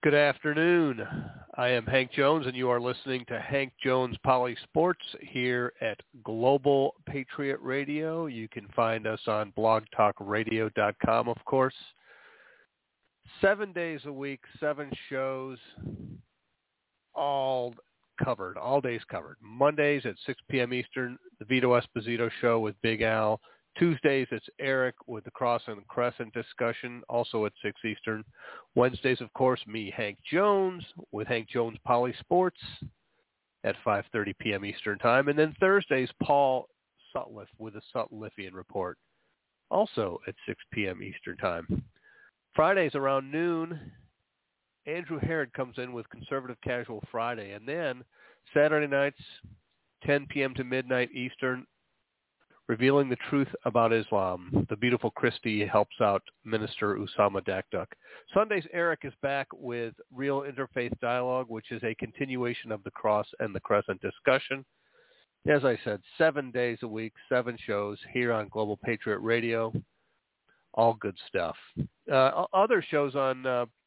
Good afternoon. I am Hank Jones, and you are listening to Hank Jones Poly Sports here at Global Patriot Radio. You can find us on blogtalkradio.com, of course. 7 days a week, 7 shows, all covered, all days covered. Mondays at 6 p.m. Eastern, the Vito Esposito Show with Big Al. Tuesdays, it's Eric with the Cross and Crescent discussion, also at 6 Eastern. Wednesdays, of course, me, Hank Jones, with Hank Jones Poly Sports at 5:30 p.m. Eastern Time. And then Thursdays, Paul Sutliff with the Sutliffian Report, also at 6 p.m. Eastern Time. Fridays around noon, Andrew Herod comes in with Conservative Casual Friday. And then Saturday nights, 10 p.m. to midnight Eastern, Revealing the Truth About Islam. The beautiful Christy helps out Minister Usama Dakduk. Sundays, Eric is back with Real Interfaith Dialogue, which is a continuation of the Cross and the Crescent discussion. As I said, 7 days a week, 7 shows here on Global Patriot Radio. All good stuff. Other shows on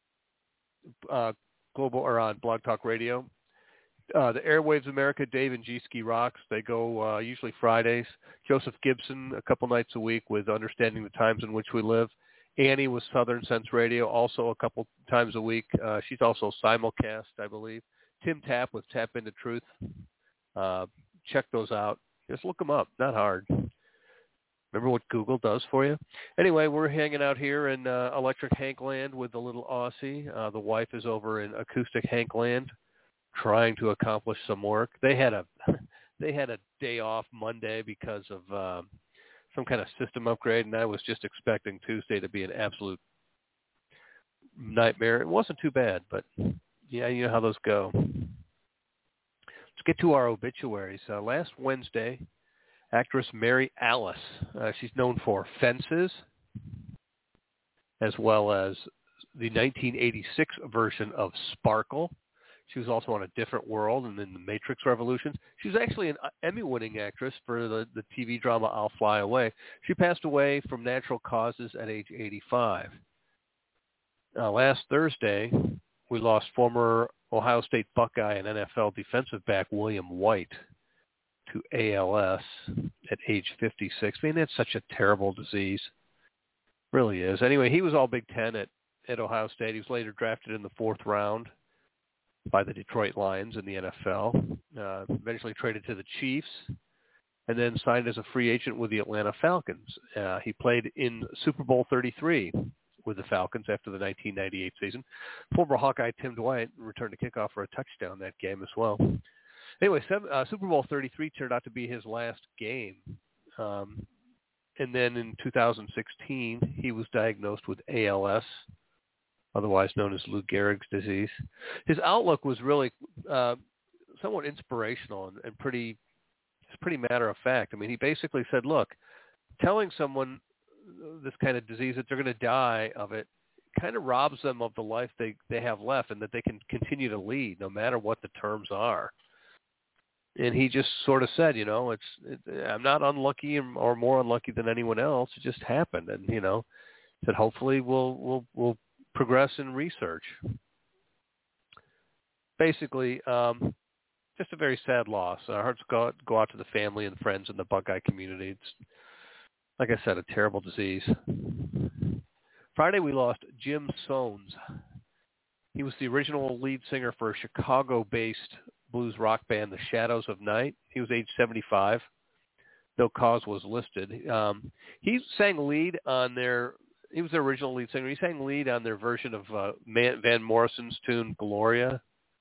Global or on Blog Talk Radio. The Airwaves America, Dave and G-Ski Rocks, they go usually Fridays. Joseph Gibson, a couple nights a week with Understanding the Times in Which We Live. Annie with Southern Sense Radio, also a couple times a week. She's also simulcast, I believe. Tim Tapp with Tap Into Truth. Check those out. Just look them up. Not hard. Remember what Google does for you? Anyway, we're hanging out here in Electric Hank Land with the little Aussie. The wife is over in Acoustic Hank Land, trying to accomplish some work. They had a day off Monday because of some kind of system upgrade, and I was just expecting Tuesday to be an absolute nightmare. It wasn't too bad, but yeah, you know how those go. Let's get to our obituaries. Last Wednesday, actress Mary Alice. She's known for Fences, as well as the 1986 version of Sparkle. She was also on A Different World and then The Matrix Revolutions. She was actually an Emmy-winning actress for the TV drama I'll Fly Away. She passed away from natural causes at age 85. Last Thursday, we lost former Ohio State Buckeye and NFL defensive back William White to ALS at age 56. I mean, it's such a terrible disease. Really is. Anyway, he was all Big Ten at Ohio State. He was later drafted in the 4th round by the Detroit Lions in the NFL, eventually traded to the Chiefs, and then signed as a free agent with the Atlanta Falcons. He played in Super Bowl 33 with the Falcons after the 1998 season. Former Hawkeye Tim Dwight returned to kickoff for a touchdown that game as well. Anyway, Super Bowl 33 turned out to be his last game. And then in 2016, he was diagnosed with ALS, otherwise known as Lou Gehrig's disease. His outlook was really somewhat inspirational and pretty matter of fact. I mean, he basically said, look, telling someone this kind of disease that they're going to die of it kind of robs them of the life they have left and that they can continue to lead no matter what the terms are. And he just sort of said, I'm not unlucky or more unlucky than anyone else. It just happened. And, said hopefully we'll progress in research. Basically, just a very sad loss. Our hearts go out to the family and friends in the Buckeye community. It's, like I said, a terrible disease. Friday, we lost Jim Soanes. He was the original lead singer for a Chicago-based blues rock band, The Shadows of Night. He was age 75. No cause was listed. He sang lead on he was their original lead singer. He sang lead on their version of Van Morrison's tune, Gloria.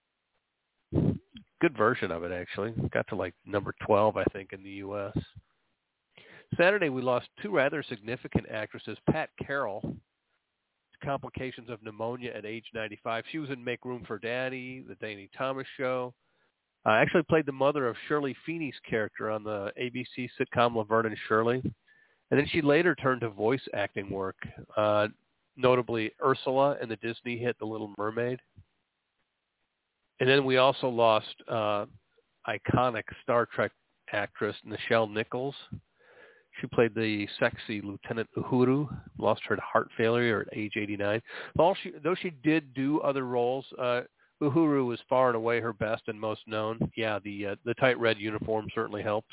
Good version of it, actually. Got to number 12, I think, in the U.S. Saturday, we lost 2 rather significant actresses. Pat Carroll, complications of pneumonia at age 95. She was in Make Room for Daddy, The Danny Thomas Show. Actually played the mother of Shirley Feeney's character on the ABC sitcom Laverne and Shirley. And then she later turned to voice acting work, notably Ursula in the Disney hit The Little Mermaid. And then we also lost iconic Star Trek actress Nichelle Nichols. She played the sexy Lieutenant Uhuru, lost her to heart failure at age 89. Though she did do other roles, Uhuru was far and away her best and most known. Yeah, the tight red uniform certainly helped.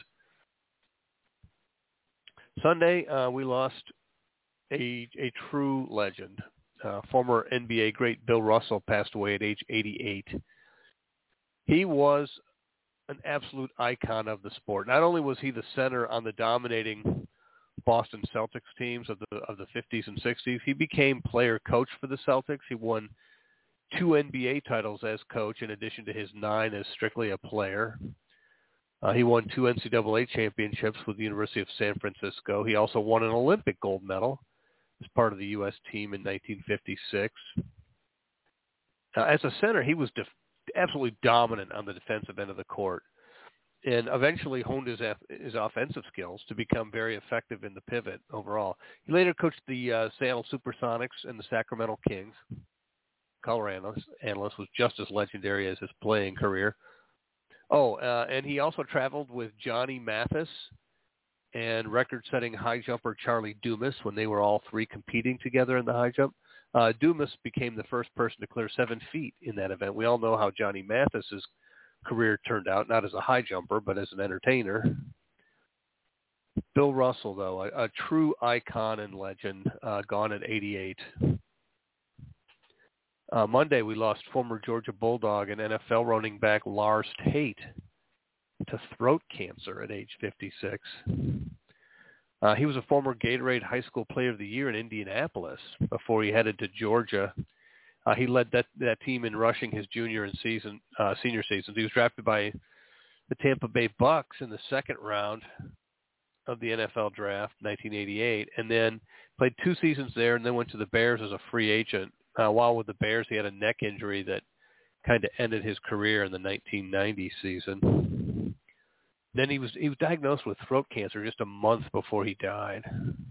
Sunday, we lost a true legend. Former NBA great Bill Russell passed away at age 88. He was an absolute icon of the sport. Not only was he the center on the dominating Boston Celtics teams of the 50s and 60s, he became player coach for the Celtics. He won 2 NBA titles as coach in addition to his 9 as strictly a player. He won 2 NCAA championships with the University of San Francisco. He also won an Olympic gold medal as part of the U.S. team in 1956. As a center, he was absolutely dominant on the defensive end of the court and eventually honed his offensive skills to become very effective in the pivot overall. He later coached the Seattle Supersonics and the Sacramento Kings. Color analyst was just as legendary as his playing career. And he also traveled with Johnny Mathis and record-setting high jumper Charlie Dumas when they were all 3 competing together in the high jump. Dumas became the first person to clear 7 feet in that event. We all know how Johnny Mathis's career turned out, not as a high jumper, but as an entertainer. Bill Russell, though, a true icon and legend, gone at 88. Monday, we lost former Georgia Bulldog and NFL running back Lars Tate to throat cancer at age 56. He was a former Gatorade High School Player of the Year in Indianapolis before he headed to Georgia. He led that team in rushing his junior and senior seasons. He was drafted by the Tampa Bay Bucks in the second round of the NFL draft, 1988, and then played 2 seasons there and then went to the Bears as a free agent. While with the Bears, he had a neck injury that kind of ended his career in the 1990 season. Then he was diagnosed with throat cancer just a month before he died.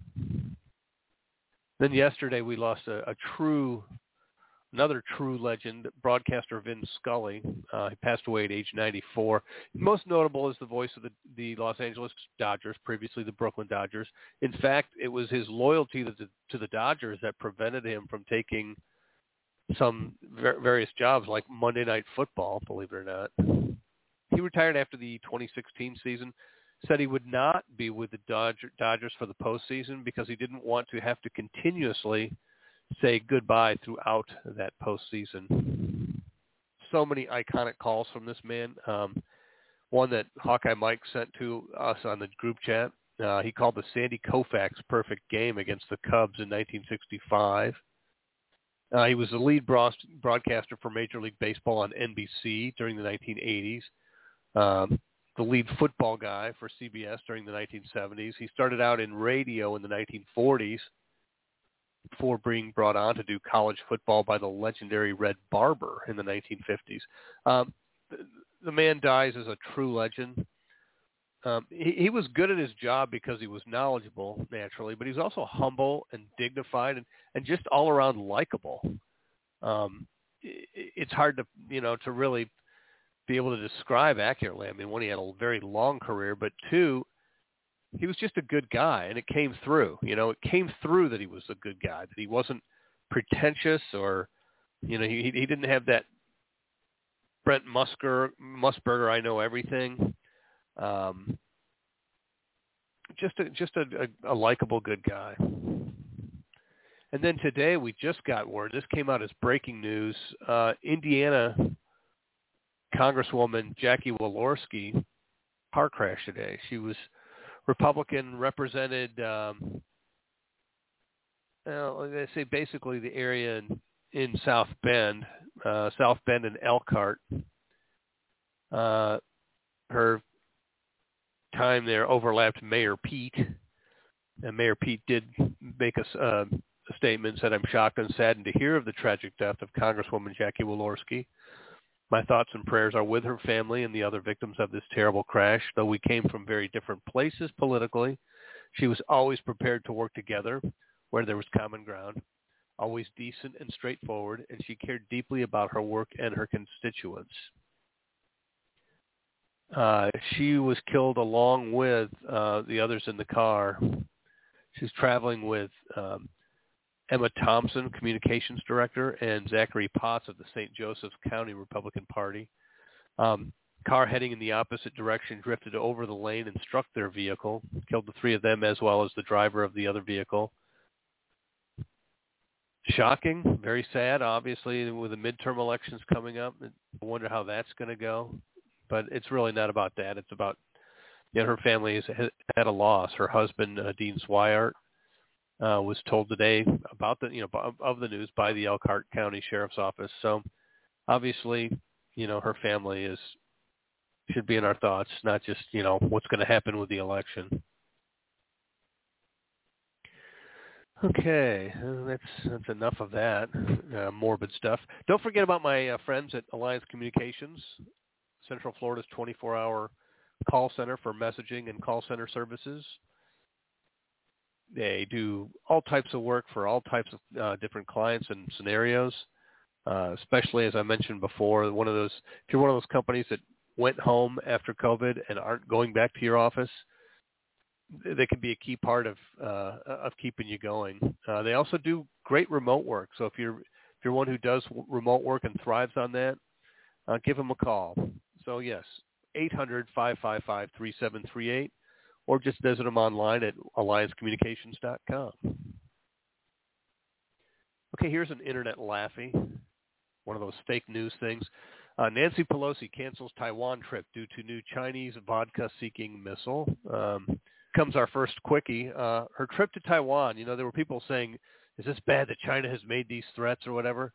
Then yesterday we lost another true legend, broadcaster Vin Scully. He passed away at age 94. Most notable is the voice of the Los Angeles Dodgers, previously the Brooklyn Dodgers. In fact, it was his loyalty to the Dodgers that prevented him from taking some various jobs like Monday Night Football, believe it or not. He retired after the 2016 season, said he would not be with the Dodgers for the postseason because he didn't want to have to continuously say goodbye throughout that postseason. So many iconic calls from this man. One that Hawkeye Mike sent to us on the group chat. He called the Sandy Koufax perfect game against the Cubs in 1965. He was the lead broadcaster for Major League Baseball on NBC during the 1980s. The lead football guy for CBS during the 1970s. He started out in radio in the 1940s before being brought on to do college football by the legendary Red Barber in the 1950s. The man dies as a true legend. He was good at his job because he was knowledgeable, naturally, but he was also humble and dignified and just all around likable. It's hard to really be able to describe accurately. I mean, one, he had a very long career, but 2, he was just a good guy, and it came through. It came through that he was a good guy, that he wasn't pretentious or, he didn't have that Brent Musburger, I know everything. Just a likable good guy. And then today we just got word, this came out as breaking news, Indiana Congresswoman Jackie Walorski car crash today. She was Republican, represented, they say basically the area in South Bend and Elkhart. Her time there overlapped Mayor Pete, and Mayor Pete did make a statement, said, "I'm shocked and saddened to hear of the tragic death of Congresswoman Jackie Walorski. My thoughts and prayers are with her family and the other victims of this terrible crash. Though we came from very different places politically, she was always prepared to work together where there was common ground, always decent and straightforward, and she cared deeply about her work and her constituents." She was killed along with the others in the car. She's traveling with Emma Thompson, communications director, and Zachary Potts of the St. Joseph's County Republican Party. Car heading in the opposite direction drifted over the lane and struck their vehicle, killed the three of them as well as the driver of the other vehicle. Shocking, very sad, obviously, with the midterm elections coming up. I wonder how that's going to go. But it's really not about that. It's about, her family has had a loss. Her husband, Dean Swihart, was told today about of the news by the Elkhart County Sheriff's Office. So obviously, her family should be in our thoughts, not just, what's going to happen with the election. Okay, that's enough of that morbid stuff. Don't forget about my friends at Alliance Communications, Central Florida's 24-hour call center for messaging and call center services. They do all types of work for all types of different clients and scenarios, especially, as I mentioned before, if you're one of those companies that went home after COVID and aren't going back to your office, they can be a key part of keeping you going. They also do great remote work. So if you're one who does remote work and thrives on that, give them a call. So yes, 800-555-3738, or just visit them online at alliancecommunications.com. Okay, here's an internet laughy, one of those fake news things. Nancy Pelosi cancels Taiwan trip due to new Chinese vodka-seeking missile. Comes our first quickie. Her trip to Taiwan, there were people saying, is this bad that China has made these threats or whatever?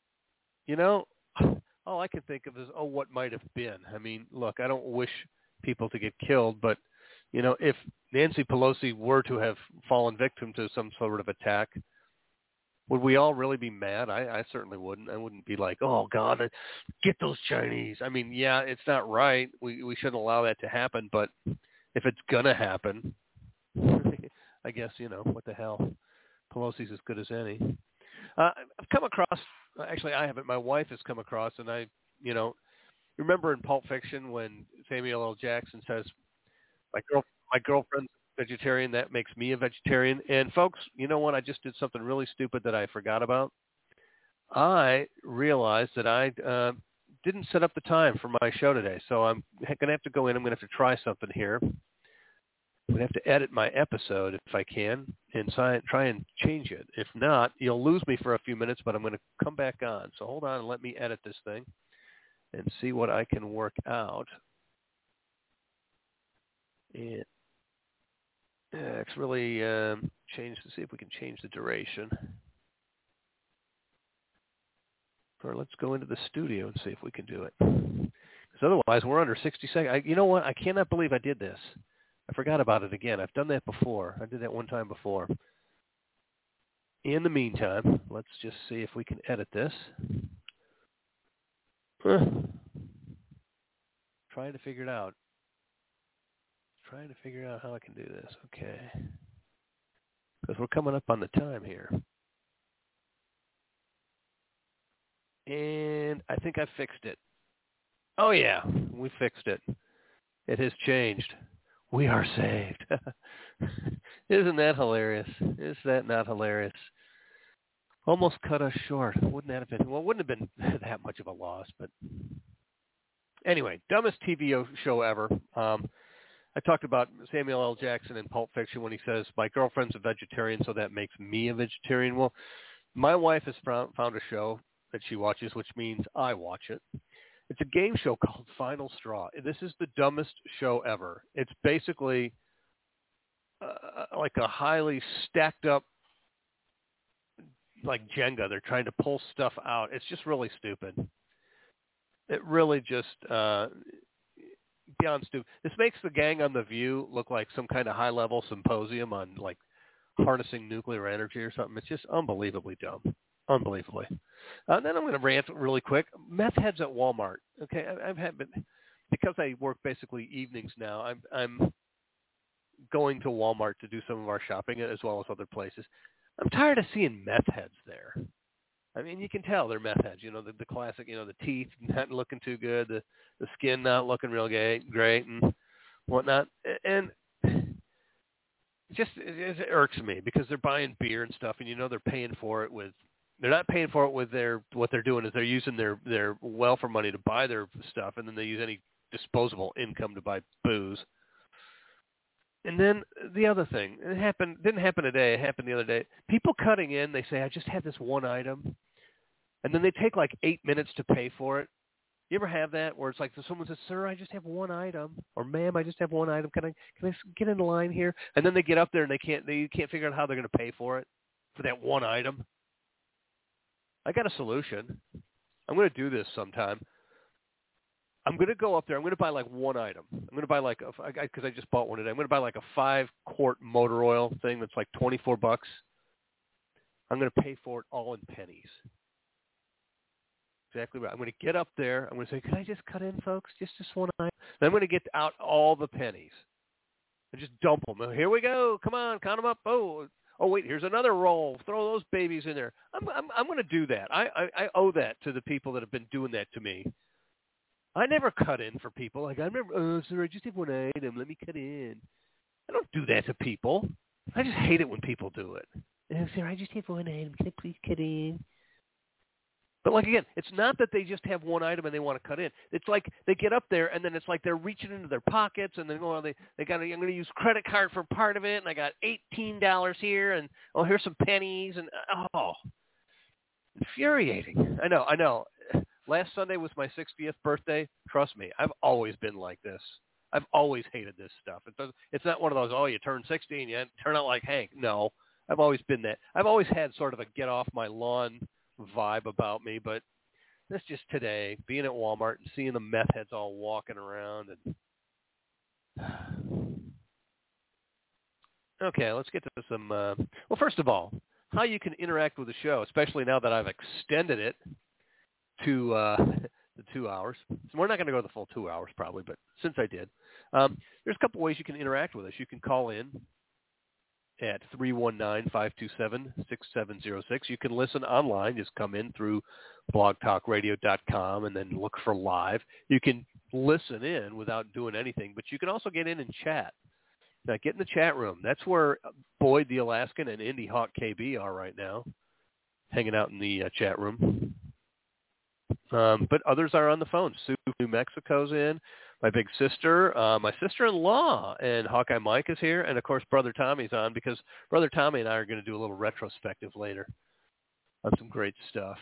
All I can think of is, what might have been. I mean, look, I don't wish people to get killed, but, if Nancy Pelosi were to have fallen victim to some sort of attack, would we all really be mad? I certainly wouldn't. I wouldn't be like, oh, God, get those Chinese. I mean, yeah, it's not right. We shouldn't allow that to happen, but if it's going to happen, I guess, what the hell. Pelosi's as good as any. I've come across, actually I haven't, my wife has come across, and I, remember in Pulp Fiction when Samuel L. Jackson says, my girlfriend's vegetarian, that makes me a vegetarian. And folks, you know what? I just did something really stupid that I forgot about. I realized that I didn't set up the time for my show today, so I'm going to have to go in. I'm going to have to try something here. I'm going to have to edit my episode if I can and try and change it. If not, you'll lose me for a few minutes, but I'm going to come back on. So hold on and let me edit this thing and see what I can work out. And it's really changed to see if we can change the duration. Or let's go into the studio and see if we can do it. Because otherwise, we're under 60 seconds. You know what? I cannot believe I did this. I forgot about it again. I've done that before. I did that one time before. In the meantime, let's just see if we can edit this. Trying to figure it out. Trying to figure out how I can do this. Okay. Because we're coming up on the time here. And I think I fixed it. Oh, yeah. We fixed it. It has changed. We are saved. Isn't that hilarious? Is that not hilarious? Almost cut us short. Wouldn't that have been? Well, it wouldn't have been that much of a loss. But anyway, dumbest TV show ever. I talked about Samuel L. Jackson in Pulp Fiction when he says, my girlfriend's a vegetarian, so that makes me a vegetarian. Well, my wife has found a show that she watches, which means I watch it. It's a game show called Final Straw. This is the dumbest show ever. It's basically like a highly stacked up, like Jenga. They're trying to pull stuff out. It's just really stupid. It really just beyond stupid. This makes The Gang on The View look like some kind of high-level symposium on like harnessing nuclear energy or something. It's just unbelievably dumb. Unbelievably. Then I'm going to rant really quick. Meth heads at Walmart. Okay, I've had, because I work basically evenings now, I'm going to Walmart to do some of our shopping as well as other places. I'm tired of seeing meth heads there. I mean, you can tell they're meth heads. The classic, the teeth not looking too good, the skin not looking real great, and whatnot. And it irks me because they're buying beer and stuff, and they're paying for it with. They're not paying for it with what they're doing is they're using their welfare money to buy their stuff, and then they use any disposable income to buy booze. And then the other thing, didn't happen today, it happened the other day. People cutting in, they say, I just have this one item. And then they take like 8 minutes to pay for it. You ever have that where it's like someone says, sir, I just have one item. Or ma'am, I just have one item. Can I get in line here? And then they get up there and they can't figure out how they're going to pay for it, for that one item. I got a solution. I'm going to do this sometime. I'm going to go up there. I'm going to buy like one item. I'm going to buy because I just bought one today. I'm going to buy like a 5-quart motor oil thing that's like $24. I'm going to pay for it all in pennies. Exactly right. I'm going to get up there. I'm going to say, can I just cut in, folks? Just this one item. Then I'm going to get out all the pennies and just dump them. Here we go. Come on, count them up. Oh, wait, here's another roll. Throw those babies in there. I'm going to do that. I owe that to the people that have been doing that to me. I never cut in for people. Like, I remember, sir, I just have one item. Let me cut in. I don't do that to people. I just hate it when people do it. Sir, I just have one item. Can I please cut in? But, like, again, it's not that they just have one item and they want to cut in. It's like they get up there, and then it's like they're reaching into their pockets, and they're going, I'm going to use credit card for part of it, and I got $18 here, and, here's some pennies, and, infuriating. I know. Last Sunday was my 60th birthday. Trust me, I've always been like this. I've always hated this stuff. It's not one of those, you turn 60 and you turn out like Hank. No, I've always been that. I've always had sort of a get off my lawn vibe about me, but that's just today, being at Walmart and seeing the meth heads all walking around. Okay, let's get to some, well, first of all, how you can interact with the show, especially now that I've extended it to the 2 hours. So we're not going to go the full 2 hours probably, but since I did, there's a couple ways you can interact with us. You can call in at 319-527-6706. You can listen online. Just come in through blogtalkradio.com and then look for live. You can listen in without doing anything, but you can also get in and chat. Now, get in the chat room. That's where Boyd the Alaskan and Indy Hawk KB are right now, hanging out in the chat room. But others are on the phone. Sue, New Mexico's in. My big sister, my sister-in-law, and Hawkeye Mike is here. And, of course, Brother Tommy's on because Brother Tommy and I are going to do a little retrospective later on some great stuff.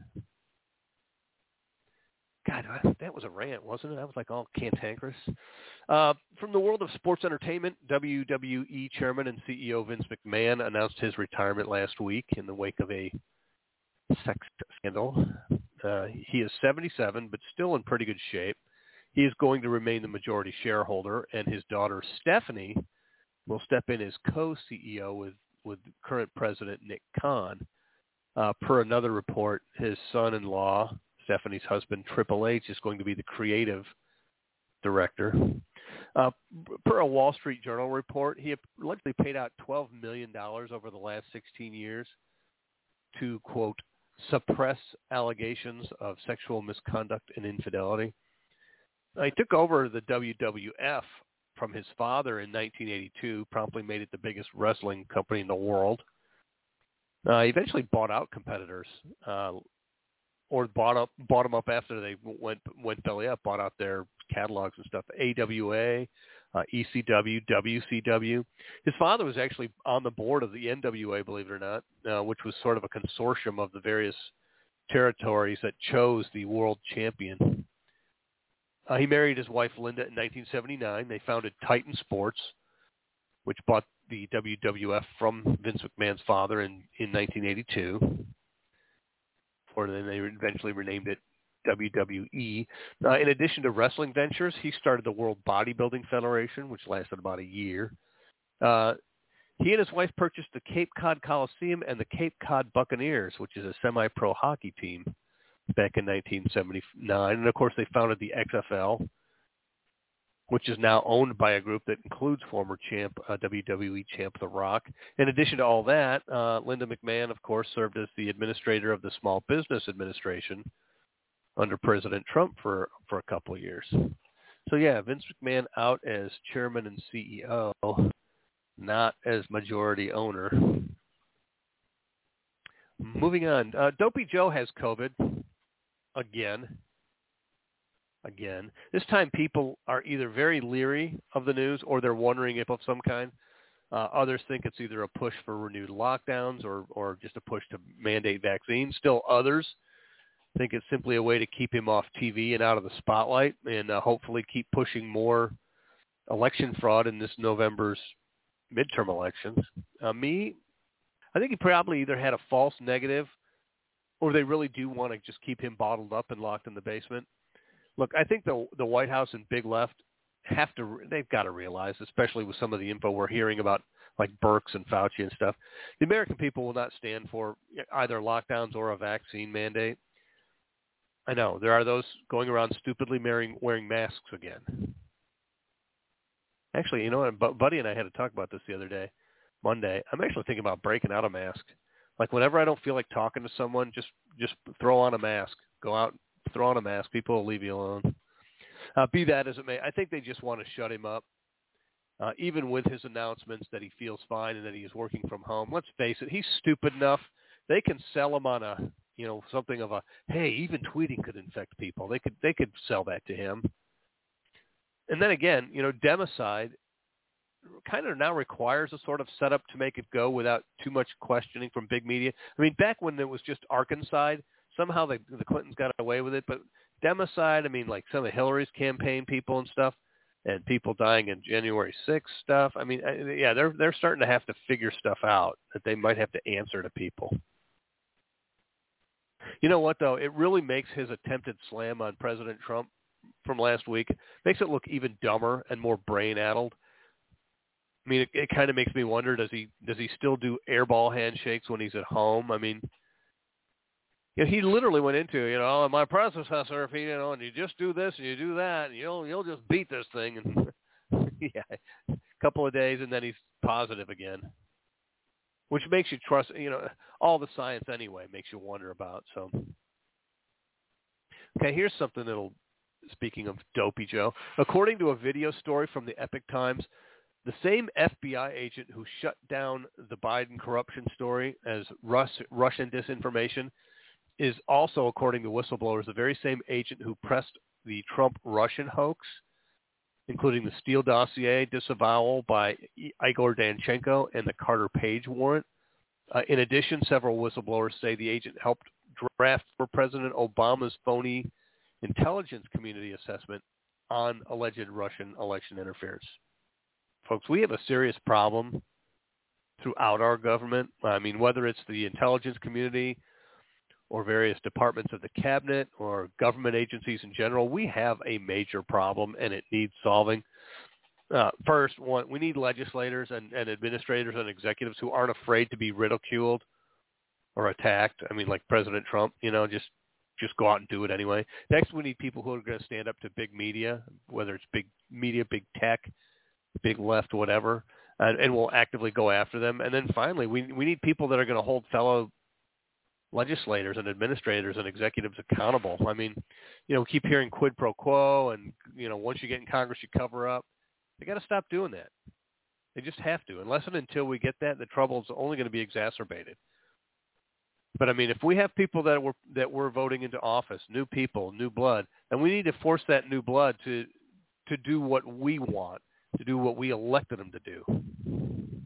God, that was a rant, wasn't it? I was like all cantankerous. From the world of sports entertainment, WWE Chairman and CEO Vince McMahon announced his retirement last week in the wake of a sex scandal. He is 77, but still in pretty good shape. He is going to remain the majority shareholder, and his daughter Stephanie will step in as co-CEO with current president Nick Khan. Per another report, his son-in-law, Stephanie's husband, Triple H, is going to be the creative director. Per a Wall Street Journal report, he allegedly paid out $12 million over the last 16 years to, quote, suppress allegations of sexual misconduct and infidelity. He took over the WWF from his father in 1982, promptly made it the biggest wrestling company in the world. He eventually bought out competitors, or bought them up after they went belly up, bought out their catalogs and stuff. AWA, ECW, WCW. His father was actually on the board of the NWA, believe it or not, which was sort of a consortium of the various territories that chose the world champion. He married his wife Linda in 1979. They founded Titan Sports, which bought the WWF from Vince McMahon's father in 1982. Or then they eventually renamed it WWE. In addition to wrestling ventures, he started the World Bodybuilding Federation, which lasted about a year. He and his wife purchased the Cape Cod Coliseum and the Cape Cod Buccaneers, which is a semi-pro hockey team, back in 1979. And, of course, they founded the XFL. which is now owned by a group that includes former WWE champ The Rock. In addition to all that, Linda McMahon, of course, served as the administrator of the Small Business Administration under President Trump for a couple of years. So yeah, Vince McMahon out as chairman and CEO, not as majority owner. Moving on, Dopey Joe has COVID again. This time people are either very leery of the news or they're wondering if of some kind. Others think it's either a push for renewed lockdowns or just a push to mandate vaccines. Still others think it's simply a way to keep him off TV and out of the spotlight and hopefully keep pushing more election fraud in this November's midterm elections. I think he probably either had a false negative or they really do want to just keep him bottled up and locked in the basement. Look, I think the White House and Big Left they've got to realize, especially with some of the info we're hearing about like Birx and Fauci and stuff, the American people will not stand for either lockdowns or a vaccine mandate. I know there are those going around stupidly wearing masks again. Actually, you know what? Buddy and I had to talk about this the other day, Monday. I'm actually thinking about breaking out a mask. Like whenever I don't feel like talking to someone, just throw on a mask. Go out, throw on a mask. People will leave you alone. Be that as it may, I think they just want to shut him up. Even with his announcements that he feels fine and that he is working from home. Let's face it, he's stupid enough. They can sell him on something of a, hey, even tweeting could infect people. They could sell that to him. And then again, Democide kind of now requires a sort of setup to make it go without too much questioning from big media. I mean, back when it was just Arkansas, somehow the Clintons got away with it. But Democide, like some of Hillary's campaign people and stuff, and people dying in January 6th stuff. They're starting to have to figure stuff out that they might have to answer to people. You know what, though? It really makes his attempted slam on President Trump from last week, makes it look even dumber and more brain-addled. It kind of makes me wonder, does he still do airball handshakes when he's at home? He literally went into, my predecessor, if he, and you just do this and you do that, and you'll just beat this thing. And yeah, a couple of days, and then he's positive again, which makes you trust, all the science anyway makes you wonder about. So, okay, here's something speaking of Dopey Joe, according to a video story from the Epoch Times, the same FBI agent who shut down the Biden corruption story as Russian disinformation is also, according to whistleblowers, the very same agent who pressed the Trump-Russian hoax, including the Steele dossier disavowal by Igor Danchenko and the Carter Page warrant. In addition, several whistleblowers say the agent helped draft for President Obama's phony intelligence community assessment on alleged Russian election interference. Folks, we have a serious problem throughout our government. Whether it's the intelligence community or various departments of the cabinet or government agencies in general, we have a major problem and it needs solving. First, we need legislators and administrators and executives who aren't afraid to be ridiculed or attacked. Like President Trump, just go out and do it anyway. Next, we need people who are going to stand up to big media, whether it's big media, big tech, big left, whatever, and we'll actively go after them. And then finally, we need people that are going to hold fellow legislators and administrators and executives accountable. We keep hearing quid pro quo and, once you get in Congress, you cover up. They got to stop doing that. They just have to. Unless and until we get that, the trouble is only going to be exacerbated. But if we have people that we're voting into office, new people, new blood, and we need to force that new blood to do what we want, to do what we elected them to do.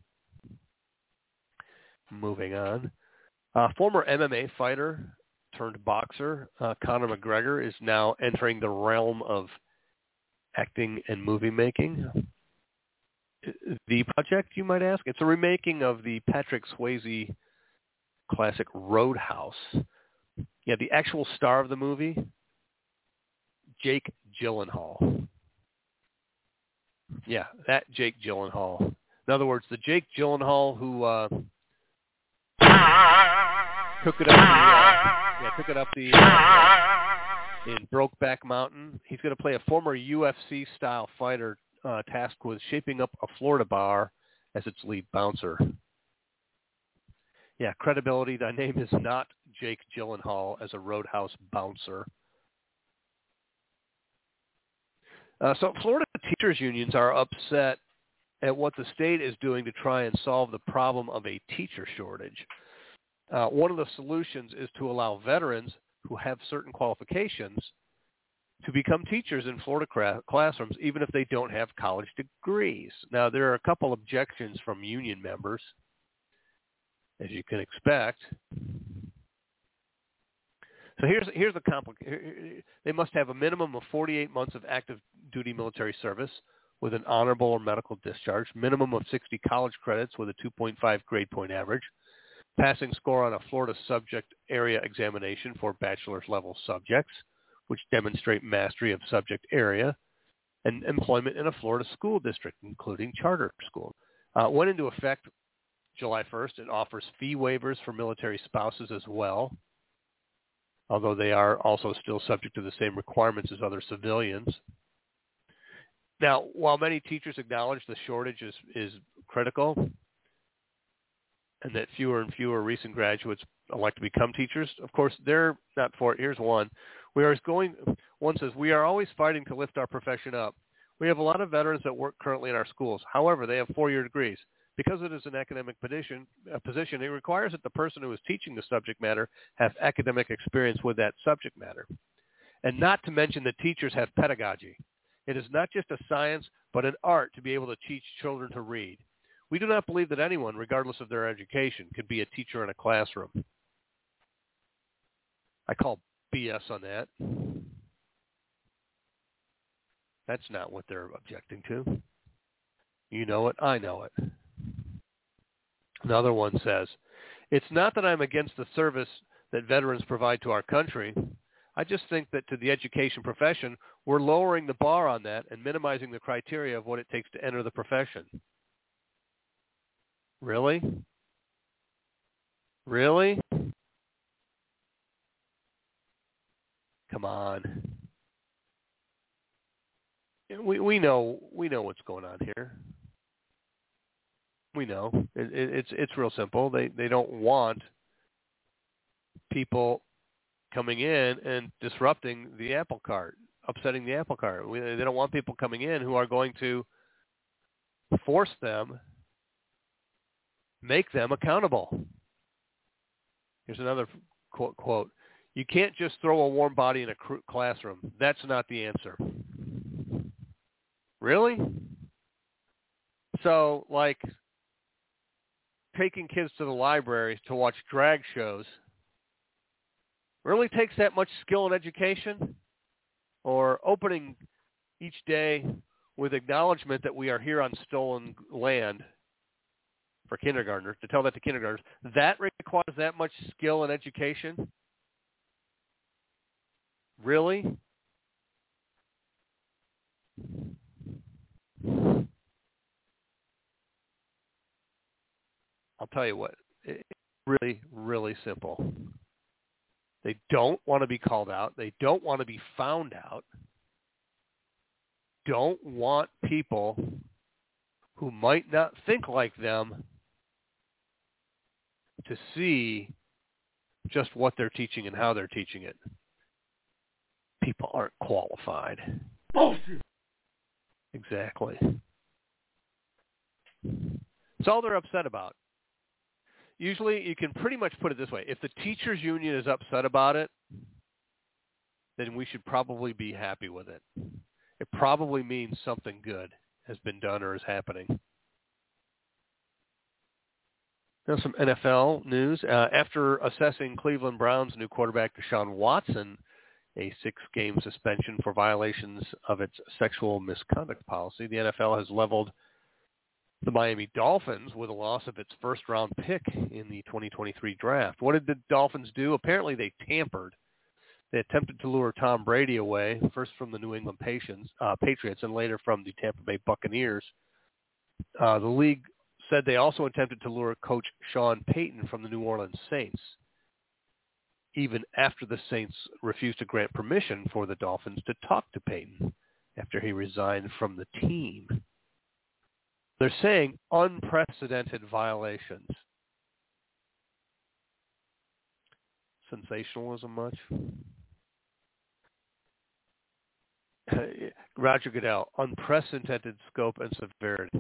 Moving on. Former MMA fighter turned boxer, Conor McGregor, is now entering the realm of acting and movie making. The project, you might ask? It's a remaking of the Patrick Swayze classic Roadhouse. Yeah, the actual star of the movie, Jake Gyllenhaal. Yeah, that Jake Gyllenhaal. In other words, the Jake Gyllenhaal who took it up the in Brokeback Mountain. He's going to play a former UFC-style fighter tasked with shaping up a Florida bar as its lead bouncer. Yeah, credibility. Thy name is not Jake Gyllenhaal as a Roadhouse bouncer. So Florida teachers unions are upset at what the state is doing to try and solve the problem of a teacher shortage. One of the solutions is to allow veterans who have certain qualifications to become teachers in Florida classrooms, even if they don't have college degrees. Now, there are a couple objections from union members, as you can expect. So here's the complication. They must have a minimum of 48 months of active duty military service with an honorable or medical discharge, minimum of 60 college credits with a 2.5 grade point average, passing score on a Florida subject area examination for bachelor's level subjects, which demonstrate mastery of subject area, and employment in a Florida school district, including charter school. Went into effect July 1st. It offers fee waivers for military spouses as well, although they are also still subject to the same requirements as other civilians. Now, while many teachers acknowledge the shortage is critical and that fewer and fewer recent graduates elect to become teachers, of course, they're not for it. Here's one. One says, we are always fighting to lift our profession up. We have a lot of veterans that work currently in our schools. However, they have 4-year degrees. Because it is an academic position, it requires that the person who is teaching the subject matter have academic experience with that subject matter. And not to mention that teachers have pedagogy. It is not just a science, but an art to be able to teach children to read. We do not believe that anyone, regardless of their education, could be a teacher in a classroom. I call BS on that. That's not what they're objecting to. You know it, I know it. Another one says, it's not that I'm against the service that veterans provide to our country. I just think that to the education profession, we're lowering the bar on that and minimizing the criteria of what it takes to enter the profession. Really? Really? Come on. We know what's going on here. We know it's real simple. They don't want people coming in and disrupting the apple cart, upsetting the apple cart. They don't want people coming in who are going to force them, make them accountable. Here's another quote. You can't just throw a warm body in a classroom. That's not the answer. Really? So, like, taking kids to the library to watch drag shows really takes that much skill and education? Or opening each day with acknowledgement that we are here on stolen land for kindergartners, to tell that to kindergartners, that requires that much skill and education? Really? I'll tell you what, it's really, really simple. They don't want to be called out. They don't want to be found out. Don't want people who might not think like them to see just what they're teaching and how they're teaching it. People aren't qualified. Bullshit. Exactly. It's all they're upset about. Usually you can pretty much put it this way. If the teachers union is upset about it, then we should probably be happy with it. It probably means something good has been done or is happening. Now some NFL news. After assessing Cleveland Browns' new quarterback Deshaun Watson a 6-game suspension for violations of its sexual misconduct policy, the NFL has leveled the Miami Dolphins with a loss of its first-round pick in the 2023 draft. What did the Dolphins do? Apparently they tampered. They attempted to lure Tom Brady away, first from the New England Patriots and later from the Tampa Bay Buccaneers. The league said they also attempted to lure coach Sean Payton from the New Orleans Saints. even after the Saints refused to grant permission for the Dolphins to talk to Payton after he resigned from the team. They're saying unprecedented violations. Sensationalism much? Roger Goodell, unprecedented scope and severity.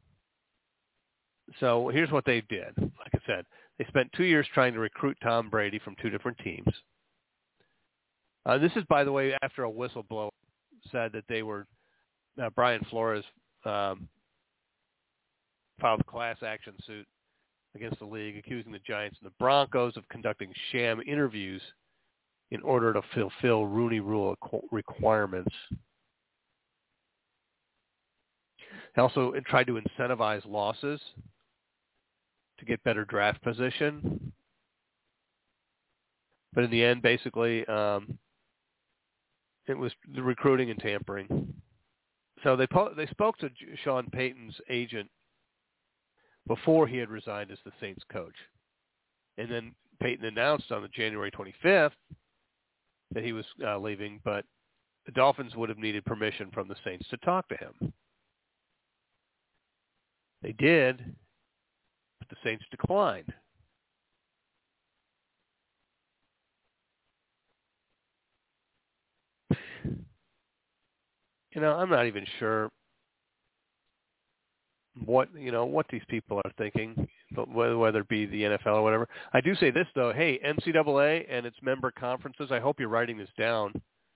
So here's what they did. Like I said, they spent 2 years trying to recruit Tom Brady from 2 different teams. This is, by the way, after a whistleblower said that they were, Brian Flores filed a class action suit against the league, accusing the Giants and the Broncos of conducting sham interviews in order to fulfill Rooney Rule requirements. They also tried to incentivize losses to get better draft position. But in the end, basically, it was the recruiting and tampering. So they spoke to Sean Payton's agent before he had resigned as the Saints coach. And then Payton announced on the January 25th that he was leaving, but the Dolphins would have needed permission from the Saints to talk to him. They did, but the Saints declined. I'm not even sure what these people are thinking, whether it be the NFL or whatever. I do say this, though. Hey, NCAA and its member conferences, I hope you're writing this down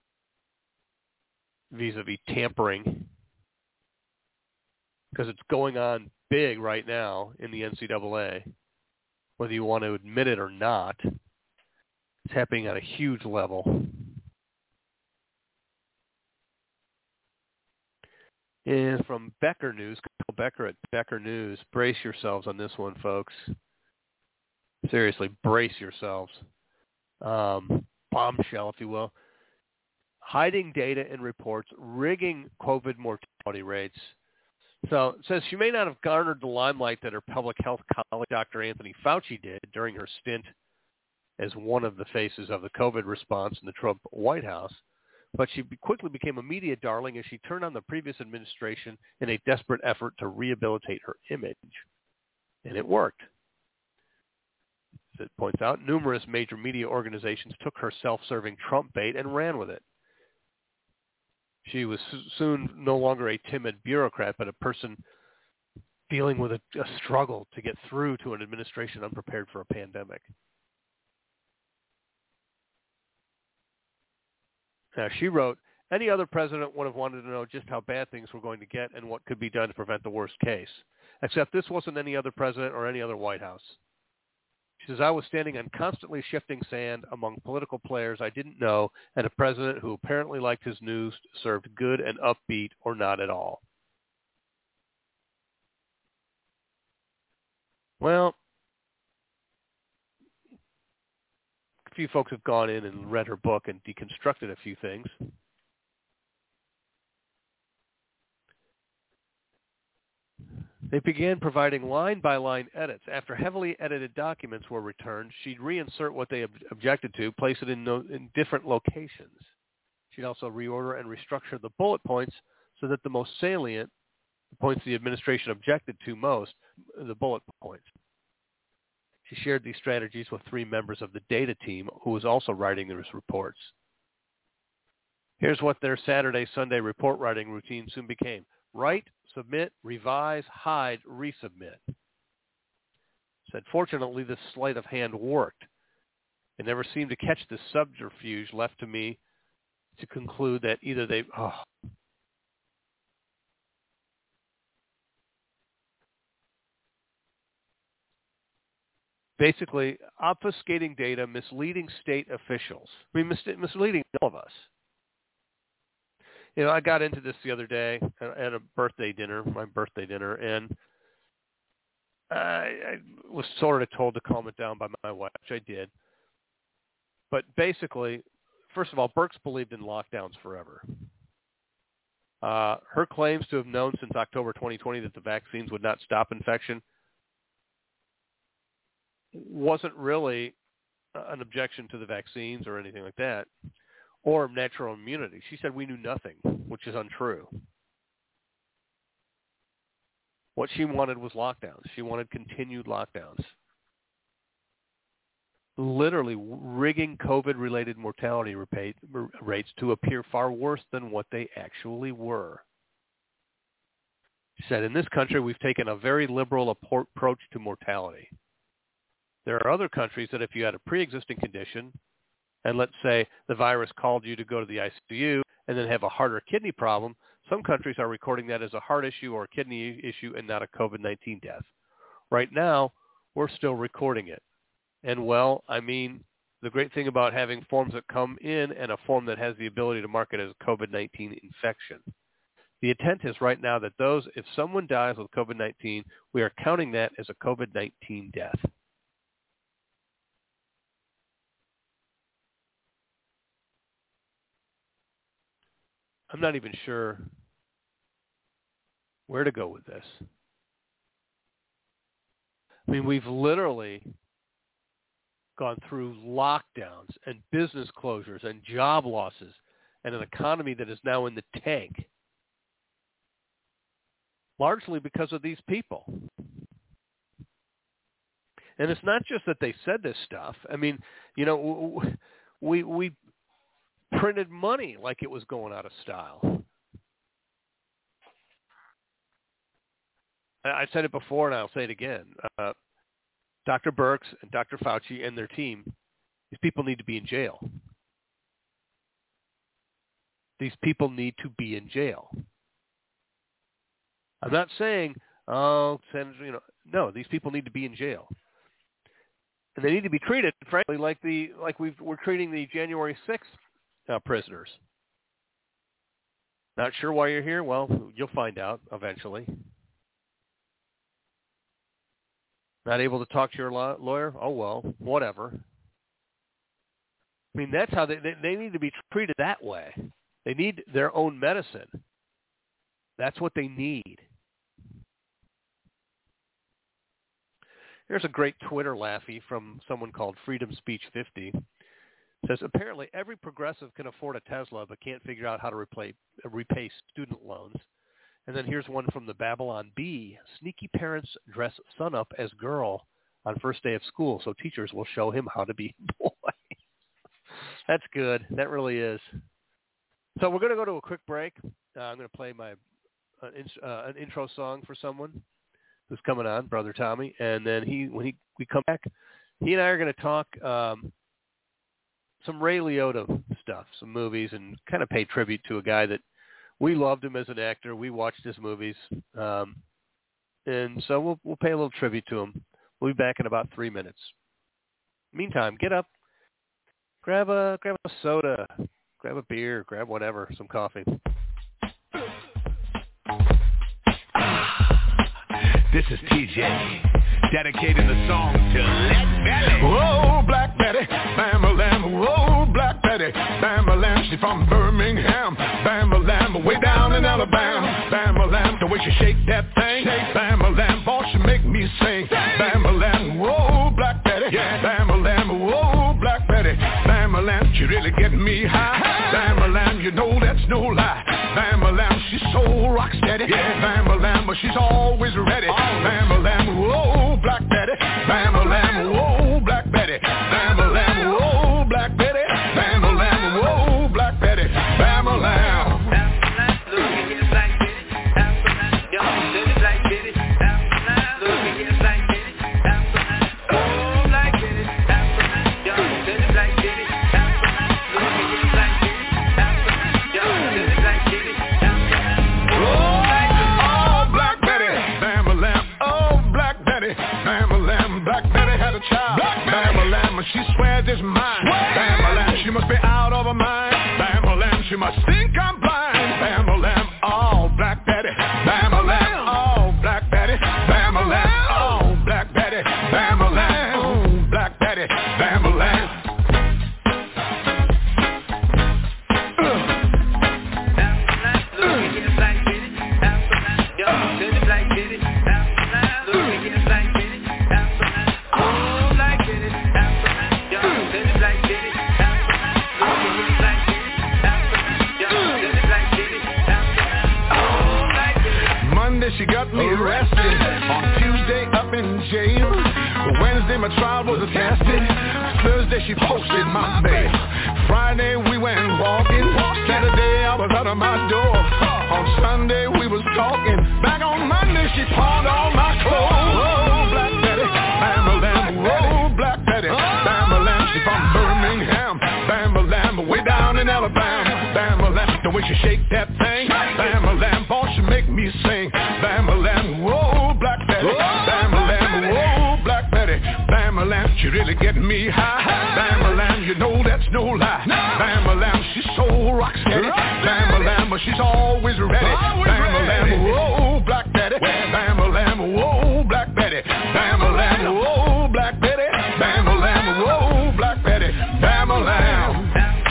vis-a-vis tampering, because it's going on big right now in the NCAA, whether you want to admit it or not. It's happening at a huge level. And from Becker News, Carl Becker at Becker News, brace yourselves on this one, folks. Seriously, brace yourselves. Bombshell, if you will. Hiding data in reports, rigging COVID mortality rates. So it says she may not have garnered the limelight that her public health colleague, Dr. Anthony Fauci, did during her stint as one of the faces of the COVID response in the Trump White House. But she quickly became a media darling as she turned on the previous administration in a desperate effort to rehabilitate her image. And it worked. As it points out, numerous major media organizations took her self-serving Trump bait and ran with it. She was soon no longer a timid bureaucrat, but a person dealing with a struggle to get through to an administration unprepared for a pandemic. Now, she wrote, any other president would have wanted to know just how bad things were going to get and what could be done to prevent the worst case. Except this wasn't any other president or any other White House. She says, I was standing on constantly shifting sand among political players I didn't know and a president who apparently liked his news served good and upbeat or not at all. Well, a few folks have gone in and read her book and deconstructed a few things. They began providing line-by-line edits. After heavily edited documents were returned, she'd reinsert what they objected to, place it in different locations. She'd also reorder and restructure the bullet points so that the most salient, the points the administration objected to most, the bullet points. She shared these strategies with 3 members of the data team who was also writing these reports. Here's what their Saturday, Sunday report writing routine soon became. Write, submit, revise, hide, resubmit. Said, fortunately, this sleight of hand worked. It never seemed to catch the subterfuge left to me to conclude that either they... Basically, obfuscating data, misleading state officials. I mean, misleading all of us. I got into this the other day at a birthday dinner, my birthday dinner, and I was sort of told to calm it down by my wife, which I did. But basically, first of all, Birx believed in lockdowns forever. Her claims to have known since October 2020 that the vaccines would not stop infection wasn't really an objection to the vaccines or anything like that, or natural immunity. She said we knew nothing, which is untrue. What she wanted was lockdowns. She wanted continued lockdowns. Literally rigging COVID-related mortality rates to appear far worse than what they actually were. She said, in this country, we've taken a very liberal approach to mortality. There are other countries that if you had a pre-existing condition, and let's say the virus called you to go to the ICU and then have a heart or kidney problem, some countries are recording that as a heart issue or a kidney issue and not a COVID-19 death. Right now, we're still recording it. And well, I mean, the great thing about having forms that come in and a form that has the ability to mark it as a COVID-19 infection. The intent is right now that if someone dies with COVID-19, we are counting that as a COVID-19 death. I'm not even sure where to go with this. I mean, we've literally gone through lockdowns and business closures and job losses and an economy that is now in the tank, largely because of these people. And it's not just that they said this stuff. I mean, you know, we printed money like it was going out of style. I said it before and I'll say it again. Dr. Birx and Dr. Fauci and their team, these people need to be in jail. These people need to be in jail. I'm not saying, no, these people need to be in jail. And they need to be treated, frankly, like we're treating the January 6th prisoners. Not sure why you're here? Well, you'll find out eventually. Not able to talk to your lawyer? Oh, well, whatever. I mean, that's how they need to be treated that way. They need their own medicine. That's what they need. Here's a great Twitter laughy from someone called Freedom Speech 50. It says, apparently every progressive can afford a Tesla but can't figure out how to repay student loans. And then here's one from the Babylon Bee. Sneaky parents dress son up as girl on first day of school so teachers will show him how to be boy. That's good. That really is. So we're going to go to a quick break. I'm going to play an intro song for someone who's coming on, Brother Tommy. And then when we come back, he and I are going to talk some Ray Liotta stuff, some movies, and kind of pay tribute to a guy that we loved him as an actor. We watched his movies. And so we'll pay a little tribute to him. We'll be back in about 3 minutes. Meantime, get up, grab a soda, grab a beer, grab whatever, some coffee. This is TJ, dedicating the song to Let Betty. Whoa, Black Betty, Bam-a-lam, whoa, Black Betty, Bam-a-lam, she from Birmingham, Bam-a-lam, way down in Alabama, Bam-a-lam, the way she shake that thing, Bam-a-lam, boy, she make me sing, Bam-a-lam, whoa, Black Betty, Bam-a-lam, whoa, Black Betty, Bam-a-lam, she really get me high, Bam-a-lam, you know that's no lie, Bam-a-lam, she's so rock steady, Bam-a-lam, but she's always ready, Bam-a-lam, whoa, Black Betty, Bam-a-lam, whoa, Black Betty, Bam-a-lam, whoa, Black Betty, Bam-a-lam, whoa, Black Betty, Bam-a-lam. She swears it's mine. Bam-a-lam, she must be out of her mind. Bam-a-lam, she must think I'm blind. Bam-a-lam, oh, Black Betty. Bam-a-lam, oh, Black Betty. Bam-a-lam, oh, Black Betty. Bam-a-lam, oh, Black Betty. Bam-a-lam. she got me arrested. On Tuesday up in jail. Wednesday my trial was attested. Thursday she posted my bail. Friday we went walking. Saturday I was out of my door. On Sunday we was talking. Back on Monday she pawned all my clothes. Oh, Black Betty, Bam-a-lam. Oh, Black Betty, Bam-a-lam. She from Birmingham. Bam-a-lam, way down in Alabama. Bam-a-lam, the way she shake that thing. Bam-a-lam, boy, she make me sing. Bam-a-lam, whoa, Black Betty. Bam-a-lam, whoa, Black Betty. Bam-a-lam, she really getting me high. Bam-a-lam, you know that's no lie. Bam-a-lam, she's so rock steady. Bam-a-lam, but she's always ready. Bam-a-lam, whoa, Black Betty. Bam-a-lam, whoa, Black Betty. Bam-a-lam, whoa, Black Betty. Bam-a-lam, whoa, Black Betty. Bam-a-lam.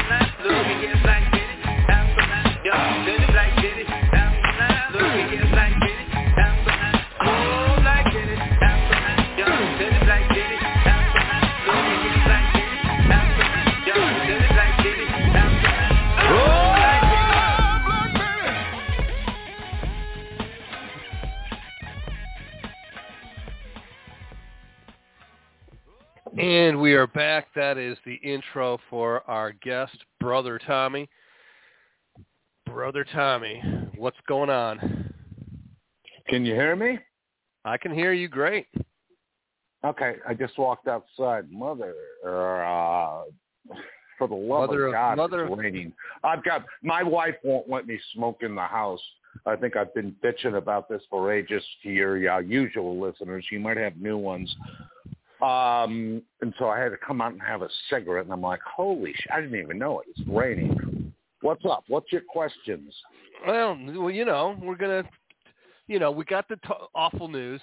And we are back. That is the intro for our guest, Brother Tommy. Brother Tommy, what's going on? Can you hear me? I can hear you great. Okay, I just walked outside. Mother, for the love of God, it's raining. My wife won't let me smoke in the house. I think I've been bitching about this for ages to your usual listeners. You might have new ones. And so I had to come out and have a cigarette, and I'm like, holy shit, I didn't even know it. It's raining. What's up? What's your questions? Well, you know, we're going to, you know, we got the awful news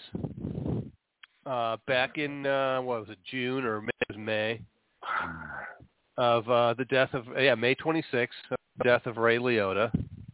back in, what was it, June or May of the death of, May 26th, death of Ray Liotta.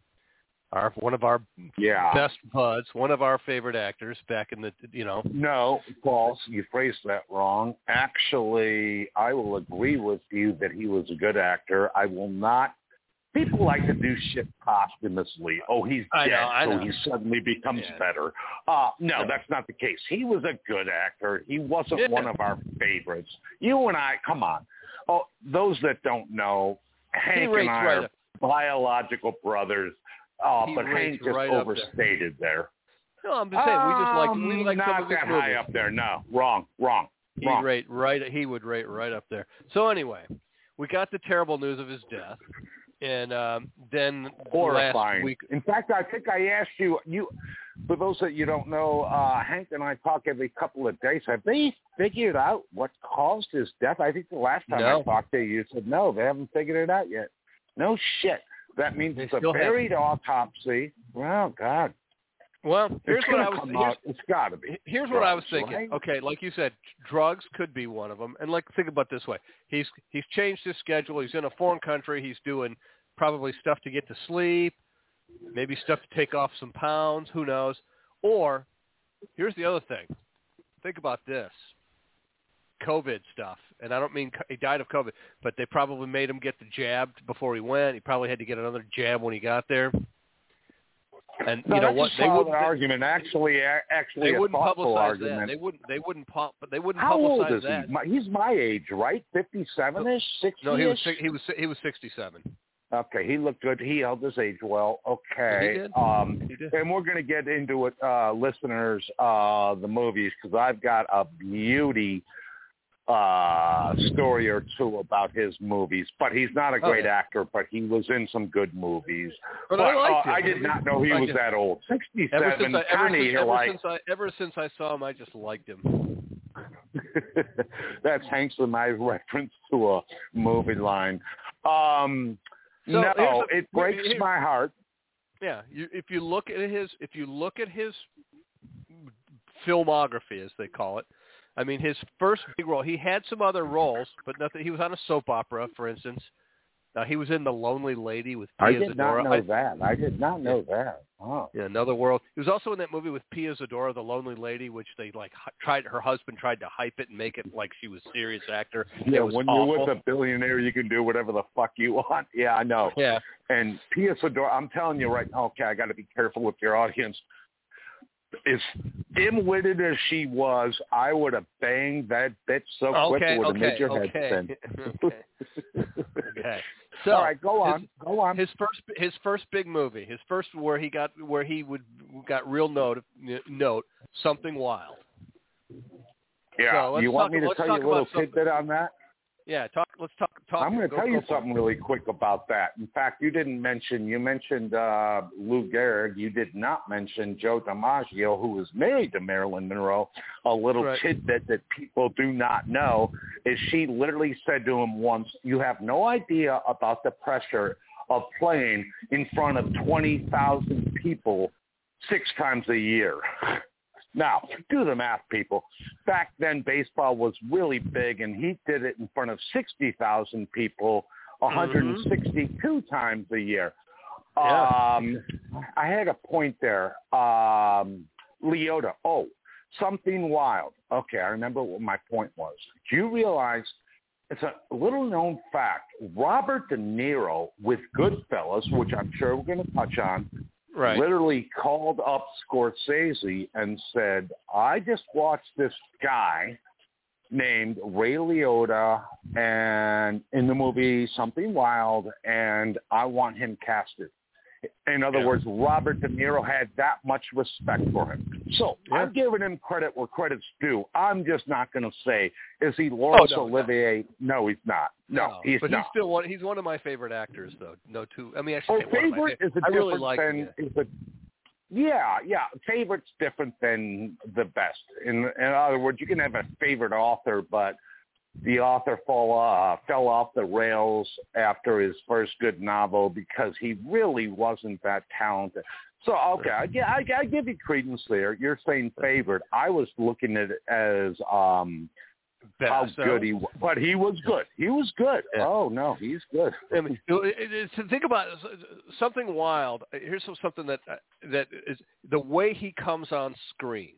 One of our best buds, one of our favorite actors back in the, you know. No, false. You phrased that wrong. Actually, I will agree with you that he was a good actor. I will not. People like to do shit posthumously. Oh, he's dead, so he suddenly becomes better. No, that's not the case. He was a good actor. He wasn't one of our favorites. You and I, come on. Oh, those that don't know, Hank and I are biological brothers. But Hank just overstated there. No, I'm just saying we like not some of his that movies. high up there. No, wrong. He would rate right up there. So anyway, we got the terrible news of his death, and then horrifying. Last week. In fact, I think I asked you. For those that you don't know, Hank and I talk every couple of days. Have they figured out what caused his death? I think the last time I talked to you, you said no, they haven't figured it out yet. No shit. That means it's a buried autopsy. Well, God. Well, here's what I was. It's got to be. Here's what I was thinking. Right? Okay, like you said, drugs could be one of them. And think about it this way: he's changed his schedule. He's in a foreign country. He's doing probably stuff to get to sleep, maybe stuff to take off some pounds. Who knows? Or here's the other thing. Think about this. COVID stuff, and I don't mean he died of COVID, but they probably made him get the jab before he went. He probably had to get another jab when he got there. And you know what? They wouldn't argument. Actually, they wouldn't publicize argument. that. They wouldn't publicize How old is that. He? He's my age, right? 57ish, 60ish. No, he was 67. Okay, he looked good. He held his age well. Okay, he did. And we're going to get into it, listeners, the movies, because I've got a beauty story or two about his movies, but he's not a great actor, but he was in some good movies. But I did not know he was that old. 67, ever since I saw him, I just liked him. That's Hank's and my reference to a movie line. It breaks my heart. Yeah, if you look at his filmography, as they call it. I mean, his first big role, he had some other roles, but nothing. He was on a soap opera, for instance. He was in The Lonely Lady with Pia Zadora. I did not know that. Oh. Yeah, Another World. He was also in that movie with Pia Zadora, The Lonely Lady, which they her husband tried to hype it and make it like she was a serious actor. Yeah, when you're with a billionaire, you can do whatever the fuck you want. Yeah, I know. Yeah. And Pia Zadora, I'm telling you right now, okay, I got to be careful with your audience. as dim-witted as she was, I would have banged that bitch so quick it would have made your head spin. Okay. So, all right, go on. His first big movie, his first where he got real note, Something Wild. Yeah, so you want me to tell you a little tidbit on that? Yeah, let's talk. I'm going to tell you something really quick about that. In fact, you mentioned Lou Gehrig. You did not mention Joe DiMaggio, who was married to Marilyn Monroe. A little tidbit that people do not know is she literally said to him once, "You have no idea about the pressure of playing in front of 20,000 people 6 times a year." Now, do the math, people. Back then, baseball was really big, and he did it in front of 60,000 people 162 times a year. I had a point there. Liotta. Oh, Something Wild. Okay, I remember what my point was. Do you realize it's a little-known fact, Robert De Niro with Goodfellas, which I'm sure we're going to touch on, literally called up Scorsese and said, I just watched this guy named Ray Liotta and in the movie Something Wild, and I want him casted. In other words, Robert De Niro had that much respect for him. So I'm giving him credit where credit's due. I'm just not going to say, is he Laurence Olivier? No, he's not. No, he's not. But he's still he's one of my favorite actors, though. Favorite is a different than. Yeah. Favorite's different than the best. In other words, you can have a favorite author, but the author fell off the rails after his first good novel because he really wasn't that talented. So, okay, I give you credence there. You're saying favorite. I was looking at it as how good he was. But he was good. He was good. Yeah. Oh, no, he's good. I mean, to think about Something Wild, here's something that is the way he comes on screen.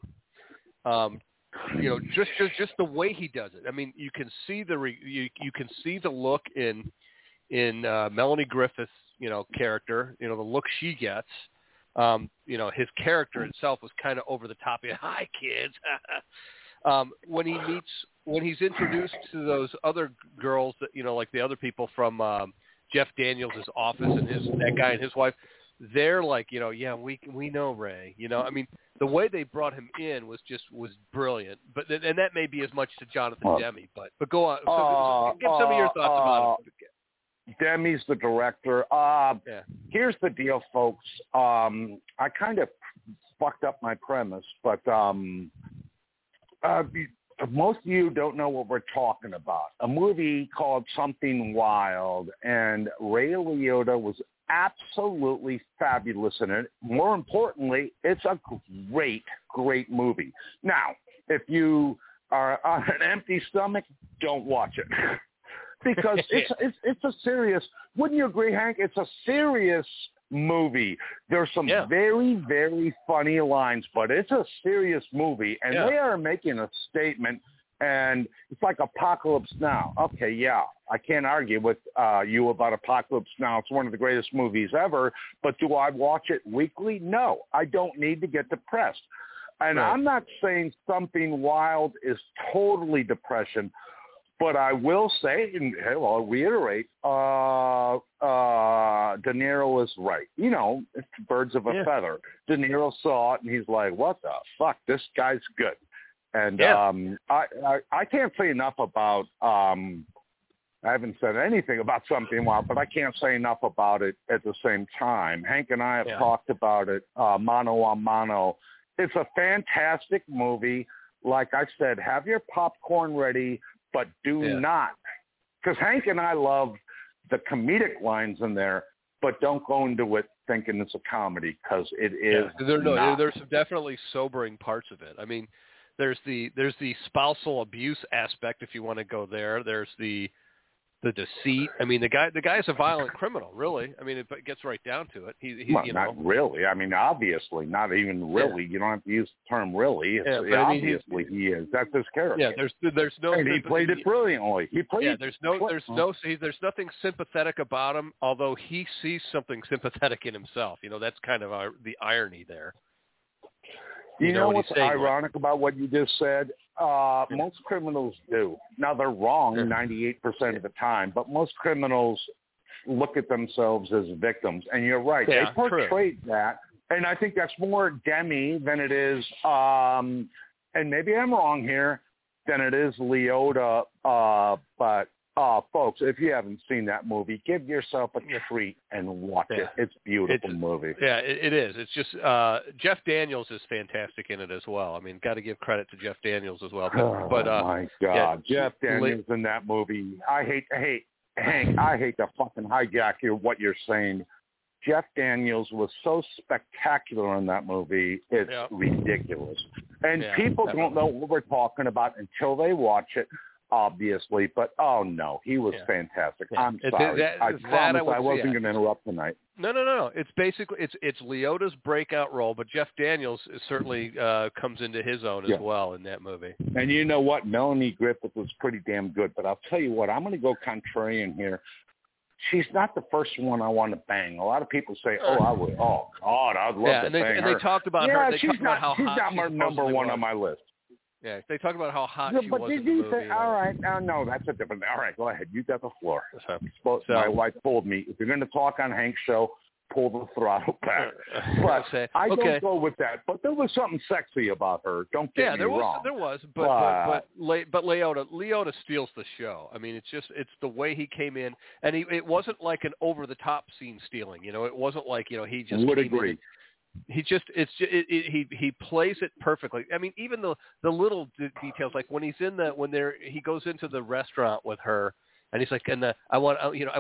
Just the way he does it. I mean, you can see you can see the look in Melanie Griffith's character. The look she gets. His character itself was kind of over the top. Hi, kids. When he's introduced to those other girls that like the other people from Jeff Daniels' office and that guy and his wife. They're like, we know Ray. I mean, the way they brought him in was brilliant. But and that may be as much to Jonathan Demme. But go on. So give some of your thoughts about it. Demme's the director. Here's the deal, folks. I kind of fucked up my premise, but most of you don't know what we're talking about. A movie called Something Wild, and Ray Liotta was absolutely fabulous in it. More importantly, it's a great, great movie. Now, if you are on an empty stomach, don't watch it. Because it's a serious, wouldn't you agree, Hank? It's a serious movie. There's some very, very funny lines, but it's a serious movie, and they are making a statement, and it's like Apocalypse Now. Okay, I can't argue with you about Apocalypse Now. It's one of the greatest movies ever, but do I watch it weekly? No, I don't need to get depressed. And I'm not saying Something Wild is totally depression, but I will say, and I'll reiterate, De Niro is right. It's birds of a feather. De Niro saw it, and he's like, what the fuck? This guy's good. And I can't say enough about I haven't said anything about Something Wild, but I can't say enough about it at the same time. Hank and I have talked about it mano a mano. It's a fantastic movie. Like I said, have your popcorn ready, but do not, because Hank and I love the comedic lines in there, but don't go into it thinking it's a comedy, because it is not. There's definitely sobering parts of it. I mean, there's the spousal abuse aspect, if you want to go there. There's the deceit. I mean, the guy's a violent criminal, really. I mean, if it gets right down to it, not really. I mean, obviously, not even really. You don't have to use the term really. Obviously, he is. That's his character. Yeah, there's no. And he played it brilliantly. There's nothing sympathetic about him, although he sees something sympathetic in himself. That's kind of the irony there. You know what's saying ironic about what you just said? Most criminals do. Now, they're wrong 98% of the time, but most criminals look at themselves as victims. And you're right. Yeah, they portrayed that. And I think that's more Demi than it is, and maybe I'm wrong here, than it is Leota. But folks, if you haven't seen that movie, give yourself a treat and watch it. It's a beautiful movie. Yeah, it is. It's just Jeff Daniels is fantastic in it as well. I mean, got to give credit to Jeff Daniels as well. But my God, yeah, Jeff Daniels in that movie. Hank, I hate to fucking hijack what you're saying. Jeff Daniels was so spectacular in that movie, it's ridiculous. And people don't know what we're talking about until they watch it, obviously. But, oh, no, he was fantastic. I'm sorry. I promise I wasn't going to interrupt tonight. No. It's basically it's Leota's breakout role, but Jeff Daniels certainly comes into his own as well in that movie. And you know what? Melanie Griffith was pretty damn good. But I'll tell you what, I'm going to go contrarian here. She's not the first one I want to bang. A lot of people say, "Oh, I would. Oh God, I'd love to bang her." And they talked about her. They talked about how hot she's not number one on my list. Yeah, they talked about how hot she but was did in the you movie. say? All right, no, that's a different thing. All right, go ahead. You got the floor. So, my wife told me if you're going to talk on Hank's show, pull the throttle back. But I don't go with that. But there was something sexy about her. Don't get me wrong. There was. But Leota steals the show. I mean, it's the way he came in, and it wasn't like an over the top scene stealing. It wasn't like he just would agree. He he plays it perfectly. I mean, even the little details, like when he goes into the restaurant with her, and he's like, and I want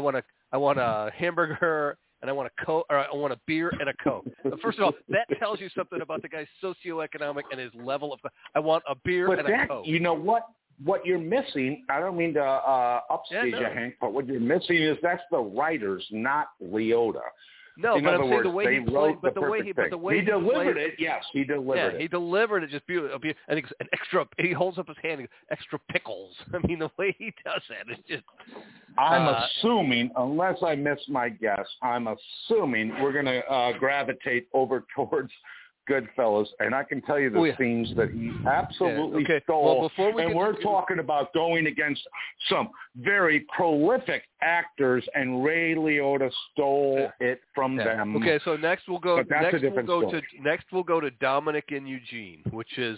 a hamburger. And I want a Coke, or I want a beer and a Coke. First of all, that tells you something about the guy's socioeconomic and his level of. I want a beer and a Coke. You know what? What you're missing, I don't mean to upstage you, Hank, but what you're missing is that's the writers, not Leota. No, in but other I'm words, saying the way he played, but the way he delivered it. Yes, he delivered it. He delivered it just beautiful. And an extra. He holds up his hand. Extra pickles. I mean, the way he does that is just. I'm assuming, unless I miss my guess, I'm assuming we're going to gravitate over towards Goodfellas, and I can tell you the scenes that he absolutely stole. Well, we're talking about going against some very prolific actors, and Ray Liotta stole it from them. Okay, so next we'll go. Next we'll go to Dominic and Eugene, which is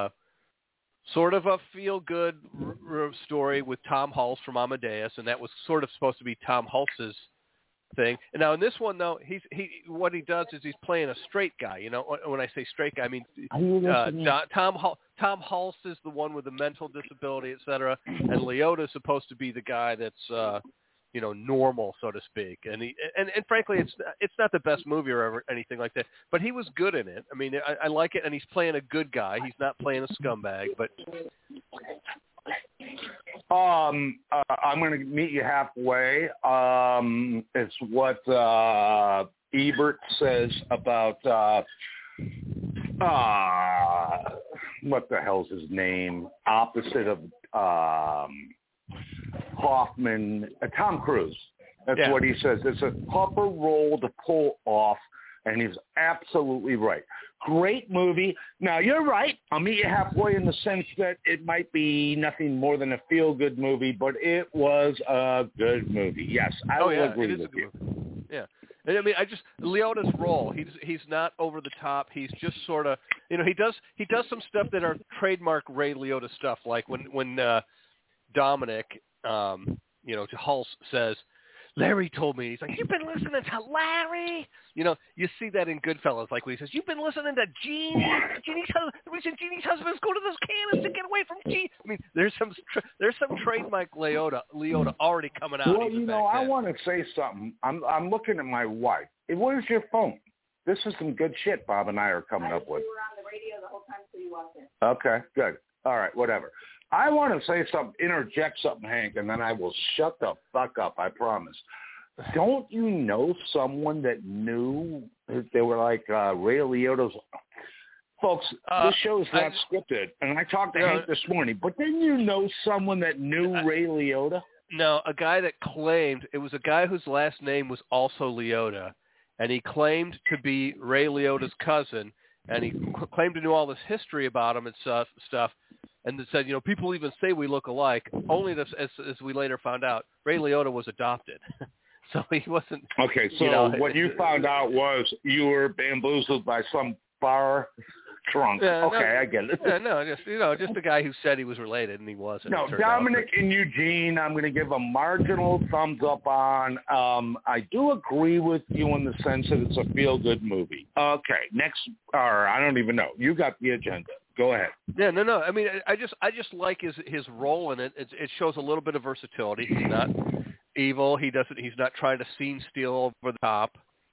sort of a feel-good story with Tom Hulce from Amadeus, and that was sort of supposed to be Tom Hulce's thing. And now in this one, though, what he does is he's playing a straight guy. When I say straight guy, I mean Tom Hulce is the one with the mental disability, et cetera, and Liotta is supposed to be the guy that's normal, so to speak. And frankly, it's not the best movie or ever anything like that, but he was good in it. I mean, I like it, and he's playing a good guy. He's not playing a scumbag, but. I'm going to meet you halfway. It's what Ebert says about what the hell's his name? Opposite of Hoffman, Tom Cruise. That's what he says. It's a tougher role to pull off, and he's absolutely right. Great movie. Now, you're right. I'll meet you halfway in the sense that it might be nothing more than a feel-good movie, but it was a good movie. Yes, I will agree with you. Yeah. I mean, Leota's role, he's not over the top. He's just sort of, he does some stuff that are trademark Ray Liotta stuff, like when Dominic, to Hulce says, Larry told me. He's like, you've been listening to Larry? You see that in Goodfellas, like when he says, you've been listening to Jeannie. The reason Jeannie's husband is going to those cannons to get away from Jeannie. I mean, there's some trademark Leota already coming out. Well, I want to say something. I'm looking at my wife. Where's your phone? This is some good shit Bob and I are coming up with. You were on the radio the whole time, so you walked in. Okay, good. All right, whatever. I want to say something, interject something, Hank, and then I will shut the fuck up, I promise. Don't you know someone that knew they were like Ray Liotta's? Folks, this show is not scripted, and I talked to Hank this morning, but didn't you know someone that knew Ray Liotta? No, a guy that claimed, it was a guy whose last name was also Liotta, and he claimed to be Ray Liotta's cousin, and he claimed to know all this history about him and stuff, and it said, people even say we look alike. Only this, as we later found out, Ray Liotta was adopted, so he wasn't. Okay, so what you found out was you were bamboozled by some bar trunk. Yeah, okay, I get it. Yeah, no, just a guy who said he was related and he wasn't. No, Dominic and Eugene, I'm going to give a marginal thumbs up on. I do agree with you in the sense that it's a feel-good movie. Okay, next, or I don't even know. You got the agenda. Go ahead. Yeah, no. I mean, I just like his role in it. It shows a little bit of versatility. He's not evil. He's not trying to scene steal over the top.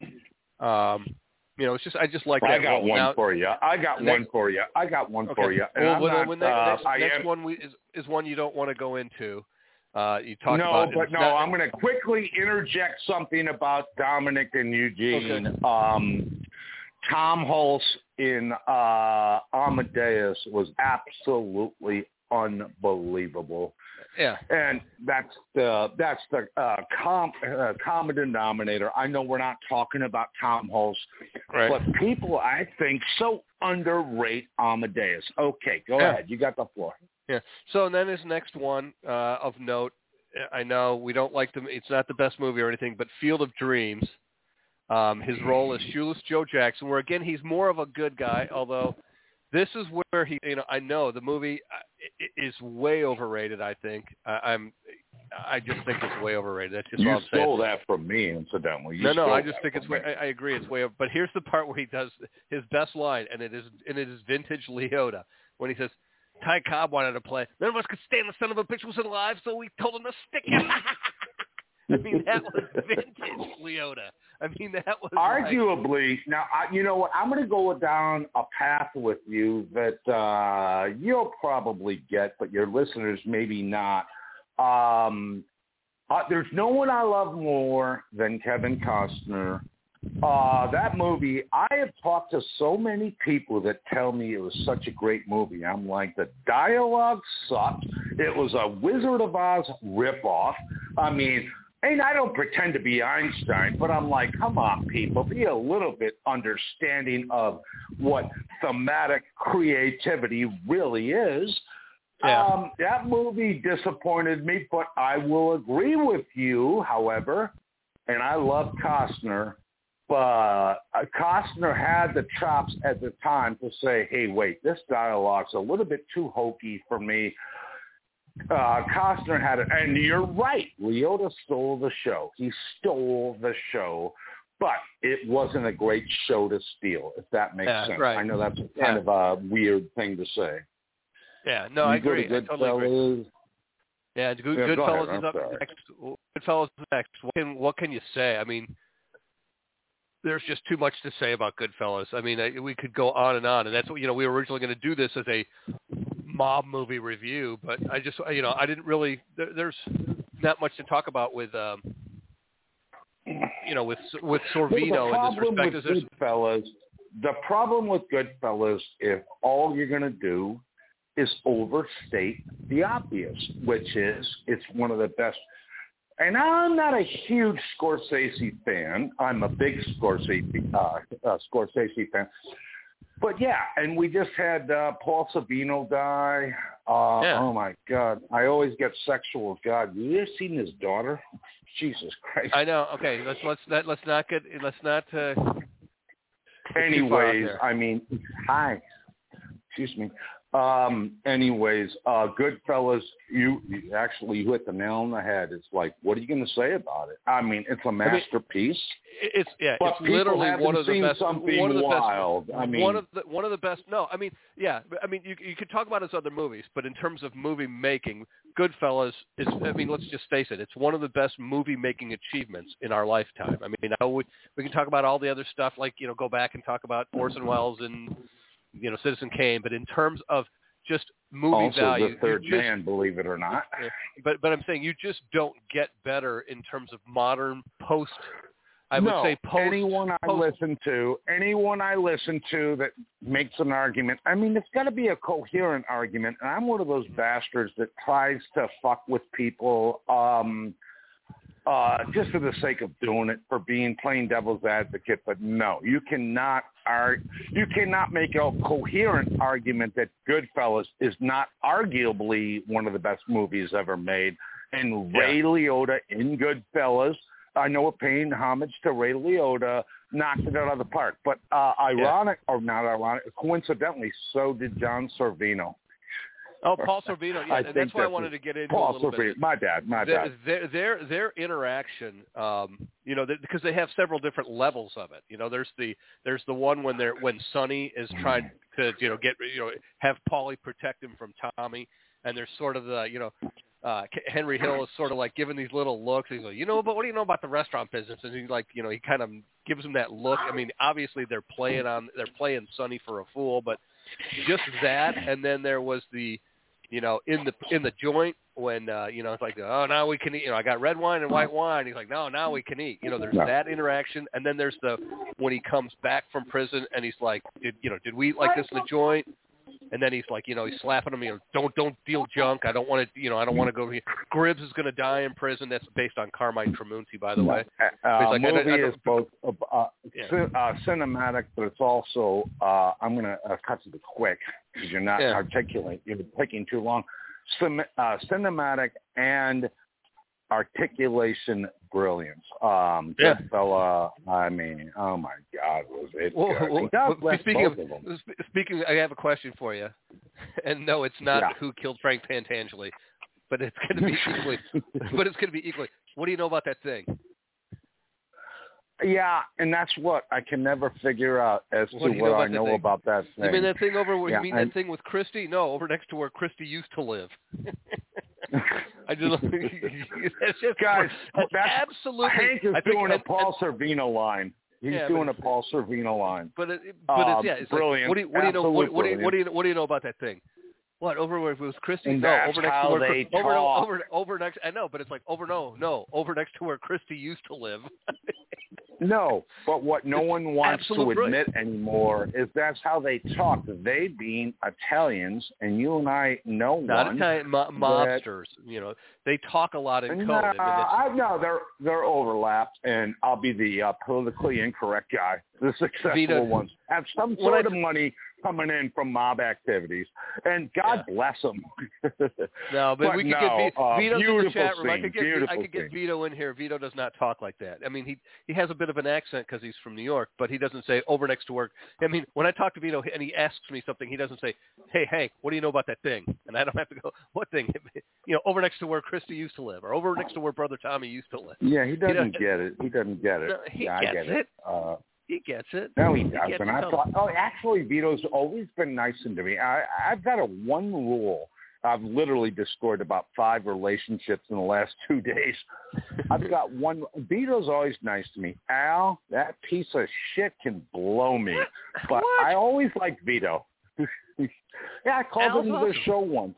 It's just I just like that. I got one for you. I got one for you. And next one is one you don't want to go into. You talked about. I'm going to quickly interject something about Dominic and Eugene. Okay. Tom Hulce in Amadeus was absolutely unbelievable. Yeah, and that's the common denominator. I know we're not talking about Tom Hulce, right, but people, I think, so underrate Amadeus. Okay, go ahead. You got the floor. Yeah. So then his next one of note, I know we don't like them. It's not the best movie or anything, but Field of Dreams. His role as Shoeless Joe Jackson, where again he's more of a good guy, although. This is where he, I know the movie is way overrated. I think I just think it's way overrated. That's just all I'm saying. You stole that from me, incidentally. I just think it's way. I agree, it's way over. But here's the part where he does his best line, and it is vintage Liotta when he says, "Ty Cobb wanted to play. None of us could stand the son of a bitch was alive, so we told him to stick it." I mean, that was vintage Liotta. I mean, that was arguably. Now, you know what? I'm going to go down a path with you that you'll probably get, but your listeners maybe not. There's no one I love more than Kevin Costner. That movie, I have talked to so many people that tell me it was such a great movie. I'm like, the dialogue sucked. It was a Wizard of Oz ripoff. I mean, and I don't pretend to be Einstein, but I'm like, come on, people, be a little bit understanding of what thematic creativity really is. Yeah. That movie disappointed me, but I will agree with you, however, and I love Costner, but Costner had the chops at the time to say, hey, wait, this dialogue's a little bit too hokey for me. Costner had it, and you're right. Liotta stole the show. He stole the show, but it wasn't a great show to steal, if that makes sense. Right. I know that's kind of a weird thing to say. Yeah, no, I agree. I totally agree. Yeah, Goodfellas is up next. Goodfellas is next. What can you say? I mean, there's just too much to say about Goodfellas. I mean, we could go on, and that's what we were originally going to do this as a mob movie review, but I just I didn't really. There's not much to talk about with with Sorvino in this respect. The problem with Goodfellas, if all you're going to do is overstate the obvious, which is it's one of the best. And I'm not a huge Scorsese fan. I'm a big Scorsese fan. But, yeah, and we just had Paul Sorvino die. Oh, my God. I always get sexual. God, you ever seen his daughter? Jesus Christ. I know. Okay, let's not. Anyways, I mean, hi. Excuse me. Anyways, Goodfellas, you hit the nail on the head. It's like, what are you going to say about it? I mean, it's a masterpiece. It's literally one of the best. One of the best. No, I mean, yeah. I mean, you could talk about his other movies, but in terms of movie making, Goodfellas is. I mean, let's just face it. It's one of the best movie making achievements in our lifetime. I mean, I know we can talk about all the other stuff, like go back and talk about Orson Welles and Citizen Kane, but in terms of just movie value, the third man, believe it or not. But I'm saying you just don't get better in terms of modern post. Anyone I listen to that makes an argument, I mean, it's got to be a coherent argument. And I'm one of those bastards that tries to fuck with people. just for the sake of doing it, for being plain devil's advocate. But no, you cannot make a coherent argument that Goodfellas is not arguably one of the best movies ever made. And Ray Liotta in Goodfellas, I know we're paying homage to Ray Liotta, knocked it out of the park. But coincidentally, so did John Sorvino. Oh, Paul Sorvino, yeah, and that's why I wanted to get into Paul a little Sorvino. bit. My bad. Their interaction, because they have several different levels of it. There's the one when Sonny is trying to have Paulie protect him from Tommy, and there's sort of the Henry Hill is sort of like giving these little looks. He's like, but what do you know about the restaurant business? And he's like, he kind of gives him that look. I mean, obviously they're playing Sonny for a fool, but just that. And then there was the, in the joint when it's like, oh, now we can eat. I got red wine and white wine. He's like, no, now we can eat. There's that interaction, and then there's the when he comes back from prison and he's like, did we eat like this in the joint? And then he's like, he's slapping him. Don't deal junk. I don't want to. I don't want to go here. Gribbs is going to die in prison. That's based on Carmine Tramunti, by the way. Like, movie is both cinematic, but it's also. I'm going to cut to the quick because you're not articulate. You're taking too long. Cinematic and articulation brilliance. Goodfella, I mean, oh my God, was it good. Speaking, I have a question for you. And no, it's not who killed Frank Pantangeli, but it's going to be equally. What do you know about that thing? Yeah, and that's what I can never figure out as to what I know about that thing. You mean that thing that thing with Christy? No, over next to where Christy used to live. I just guys, that's absolutely. Hank is doing a Paul Sorvino line. He's doing a Paul Sorvino line. But it's brilliant. Like, what do you know about that thing? What over where it was Christy? And no, that's over next how to where they talk. over next. I know, but it's like over next to where Christy used to live. No, but what no one wants to admit anymore is that's how they talk. They being Italians, and you and I know not Italian mobsters. They talk a lot in code. No, they're overlapped, and I'll be the politically incorrect guy. The successful ones have some sort of money coming in from mob activities, and God bless them. No, but we could get Vito's in the chat room. I could get scene. Vito in here. Vito does not talk like that. I mean, he has a bit of an accent because he's from New York, but he doesn't say over next to work. I mean, when I talk to Vito and he asks me something, he doesn't say, hey, Hank, what do you know about that thing? And I don't have to go, what thing? Over next to where Christy used to live, or over next to where Brother Tommy used to live. Yeah, he doesn't get it. He doesn't get it. No, he gets I get it. He gets it. No, he doesn't. I thought, actually, Vito's always been nice to me. I've got one rule. I've literally destroyed about 5 relationships in the last 2 days. I've got one. Vito's always nice to me. Al, that piece of shit can blow me. But I always liked Vito. Yeah, I called him to the show once.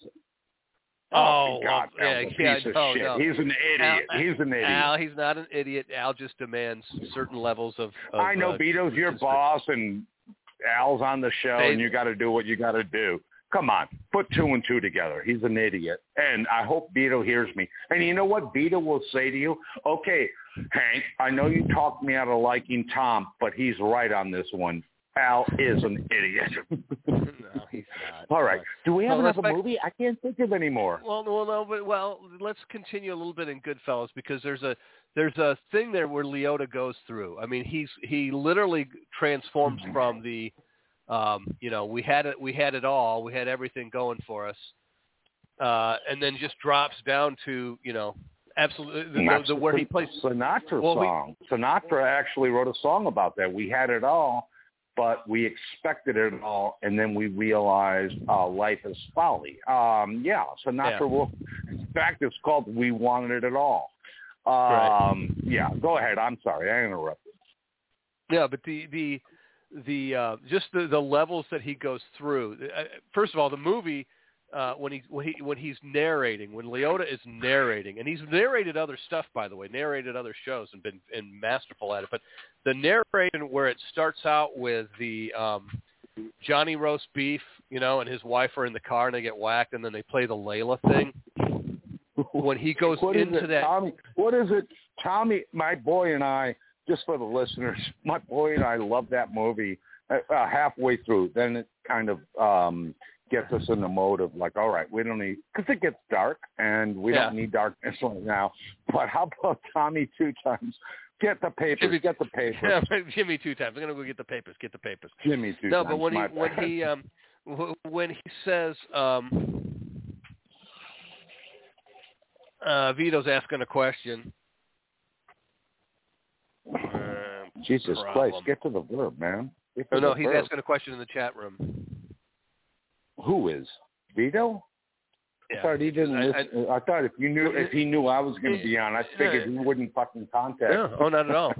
Oh, God, Al's a piece of shit. No. He's an idiot. He's an idiot. Al, he's not an idiot. Al just demands certain levels of I know Vito's your boss, and Al's on the show, and you got to do what you got to do. Come on, put 2 and 2 together. He's an idiot, and I hope Vito hears me. And you know what Vito will say to you? Okay, Hank, I know you talked me out of liking Tom, but he's right on this one. Al is an idiot. No, he's not. All right. Do we have another movie? I can't think of any more. Well, let's continue a little bit in Goodfellas because there's a thing there where Liotta goes through. I mean, he literally transforms from the, we had it all, we had everything going for us, and then just drops down to, absolutely where he plays Sinatra song. Sinatra actually wrote a song about that. We had it all, but we expected it all, and then we realized life is folly. Sinatra will. In fact, it's called "We Wanted It All." Right. Yeah, go ahead. I'm sorry, I interrupted. Yeah, but just the levels that he goes through. First of all, the movie. When he's narrating, when Liotta is narrating, and he's narrated other stuff, by the way, narrated other shows and been masterful at it. But the narration where it starts out with the Johnny roast beef, and his wife are in the car and they get whacked, and then they play the Layla thing. When he goes into that, Tommy, what is it? Tommy, my boy and I, just for the listeners, my boy and I love that movie halfway through. Then it kind of gets us in the mode of like, all right, we don't need, because it gets dark, and we don't need darkness right now. But how about Tommy 2 times? Get the papers. Get the papers. Yeah, Jimmy 2 times. I'm gonna go get the papers. Get the papers. Jimmy 2 no, times. No, but when he says Vito's asking a question. Jesus Christ, get to the verb, man. He's asking a question in the chat room. Who is? Vito? Yeah. I thought he didn't listen. I thought if he knew I was going to be on, I figured he wouldn't fucking contact me. Oh, not at all.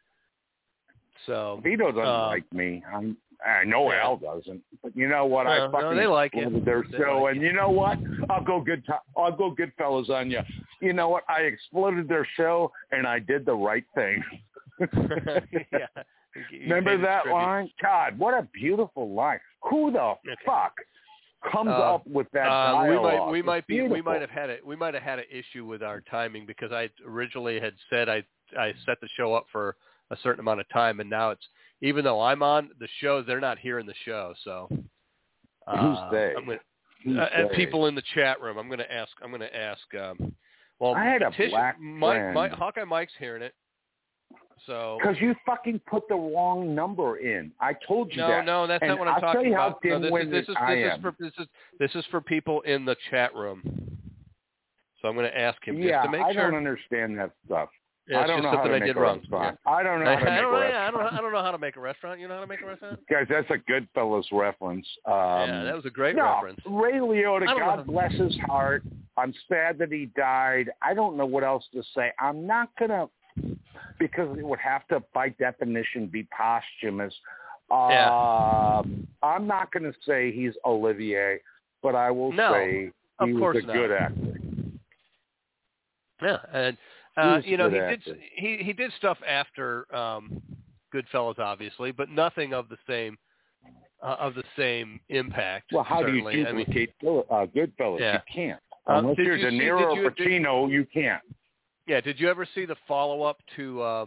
So Vito doesn't like me. I know Al doesn't, but you know what? I fucking they like it. Their show, and you know what? I'll go Goodfellas on you. You know what? I exploded their show, and I did the right thing. Yeah. Remember that line? God, what a beautiful line. Who the fuck comes up with that dialogue? We might have had an issue with our timing, because I originally had said I set the show up for a certain amount of time, and now it's, even though I'm on the show, they're not hearing the show. So who's they? People in the chat room. I'm going to ask. Well, I had a black friend. Hawkeye Mike's hearing it. So because you fucking put the wrong number in. I told you that. No, that's not what I'm I'll talking about. This is for people in the chat room. So I'm going to ask him just to make sure. I don't understand that stuff. Yeah, I don't know how to make a restaurant. I don't know how to make a restaurant. I don't know how to make a restaurant. You know how to make a restaurant? Guys, that's a Goodfellas reference. That was a great reference. Ray Liotta, God bless his heart. I'm sad that he died. I don't know what else to say. I'm not going to, because it would have to, by definition, be posthumous. I'm not going to say he's Olivier, but I will say he was a good actor. Yeah, and he did stuff after Goodfellas, obviously, but nothing of the same impact. Well, how certainly. do you duplicate Goodfellas? Yeah. You can't. Unless you're De Niro or Pacino, you can't. Yeah. Did you ever see the follow-up to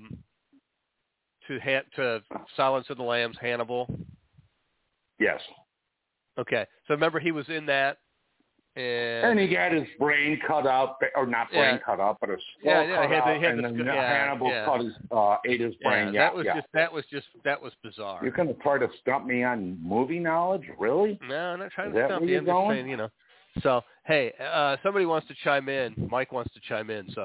Silence of the Lambs, Hannibal? Yes. Okay. So remember, he was in that. And he got his brain cut out, or not brain cut out, but his skull cut out, and then Hannibal ate his brain. That was bizarre. You're going to try to stump me on movie knowledge, really? No, I'm not trying to stump you. I'm just saying, So, hey, somebody wants to chime in. Mike wants to chime in, so.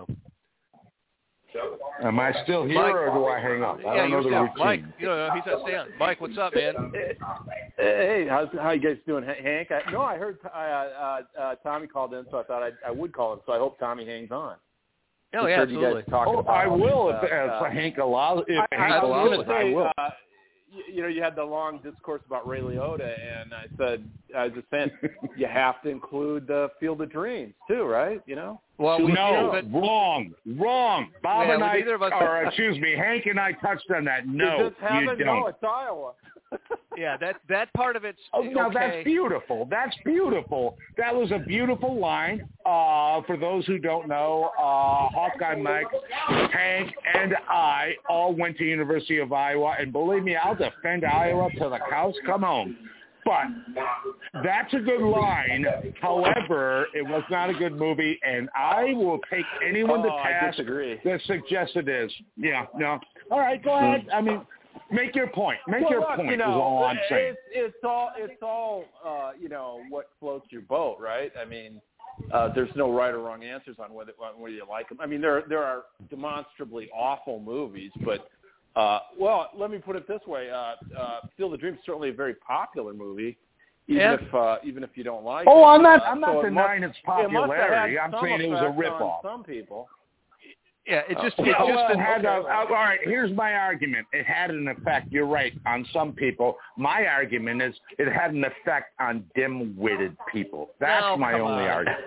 Am I still here, Mike, or do I hang up? I don't know the routine. Mike, he's not staying on. Mike, what's up, man? Hey, how you guys doing, Hank? I heard Tommy called in, so I thought I would call him. So I hope Tommy hangs on. Oh, yeah, absolutely. I will if Hank allows. I will. You had the long discourse about Ray Liotta, and I was just saying, you have to include the Field of Dreams too, right? Well, wrong. Bob and I, Hank and I touched on that. No, you don't. No, it's Iowa. Yeah, that part of it's now that's beautiful. That was a beautiful line. For those who don't know, Hawkeye Mike, Hank, and I all went to University of Iowa, and believe me, I'll defend Iowa till the cows come home. But that's a good line. However, it was not a good movie, and I will take anyone to task that suggests it is. Yeah, no. All right, go ahead. I mean, make your point. Make your point is all I'm saying. It's all what floats your boat, right? I mean, there's no right or wrong answers on whether you like them. I mean, there are demonstrably awful movies, but let me put it this way: Field of Dreams is certainly a very popular movie, even if you don't like it. Oh, I'm not denying its popularity. I'm saying it was a ripoff. Some people. Yeah, all right, here's my argument. It had an effect. You're right, on some people. My argument is it had an effect on dim-witted people. That's my only argument.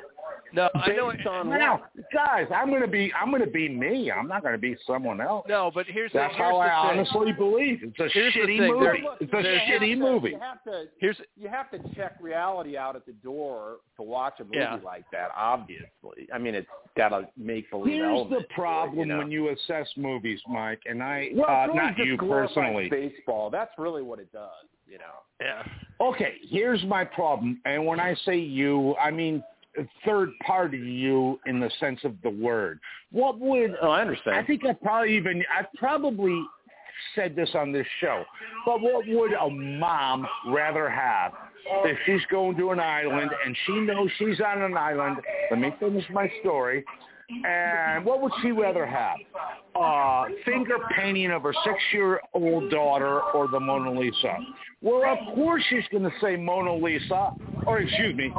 No, I know. Now, guys, I'm gonna be me. I'm not gonna be someone else. No, but here's how the I thing. honestly believe. It's a shitty movie. It's a shitty movie. You have to check reality out at the door to watch a movie like that. Obviously, I mean, it's got a make-believe element. Here's the problem when you assess movies, Mike, and not you personally. Baseball. That's really what it does. Yeah. Okay, here's my problem, and when I say you, I mean third party you in the sense of the word. What would I understand. I think I probably said this on this show, but what would a mom rather have if she's going to an island and she knows she's on an island? Let me finish my story. And what would she rather have? Finger painting of her 6-year-old daughter or the Mona Lisa? Well, of course she's going to say Mona Lisa, or excuse me,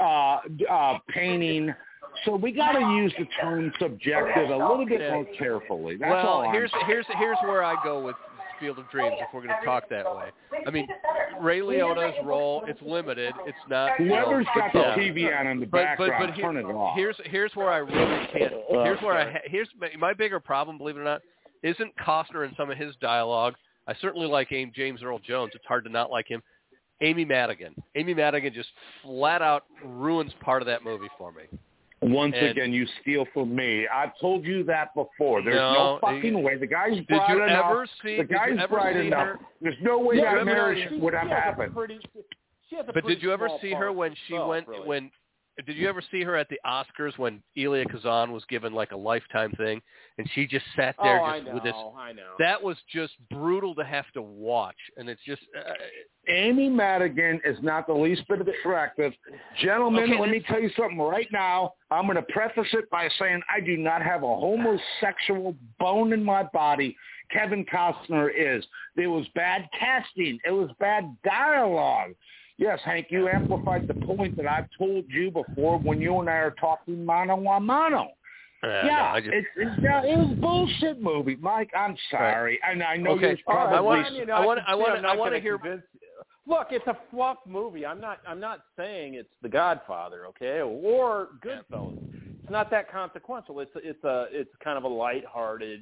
painting. So we got to use the term subjective a little bit more carefully. That's all. Here's where I go with Field of Dreams, if we're going to talk that way. I mean, Ray Liotta's role, it's limited. It's not. Whoever's got the TV on in the background, turn it off. Here's where I really can't. Here's my bigger problem, believe it or not, isn't Costner and some of his dialogue. I certainly like James Earl Jones. It's hard to not like him. Amy Madigan. Amy Madigan just flat out ruins part of that movie for me. Once again, you steal from me. I've told you that before. There's no fucking way. The guy's bright enough. The guy's bright enough. There's no way that marriage would have happened. But did you ever see her when she went when? Did you ever see her at the Oscars when Elia Kazan was given like a Lifetime thing, and she just sat there with this? I know. That was just brutal to have to watch, and it's just. Amy Madigan is not the least bit attractive. Gentlemen, let me tell you something right now. I'm going to preface it by saying I do not have a homosexual bone in my body. Kevin Costner is. It was bad casting. It was bad dialogue. Yes, Hank, you amplified the point that I've told you before when you and I are talking mano a mano. It was a bullshit movie, Mike. I'm sorry, and I know you're probably. I want to hear. Look, it's a fluff movie. I'm not saying it's The Godfather, okay, or Goodfellas. It's not that consequential. It's kind of a lighthearted,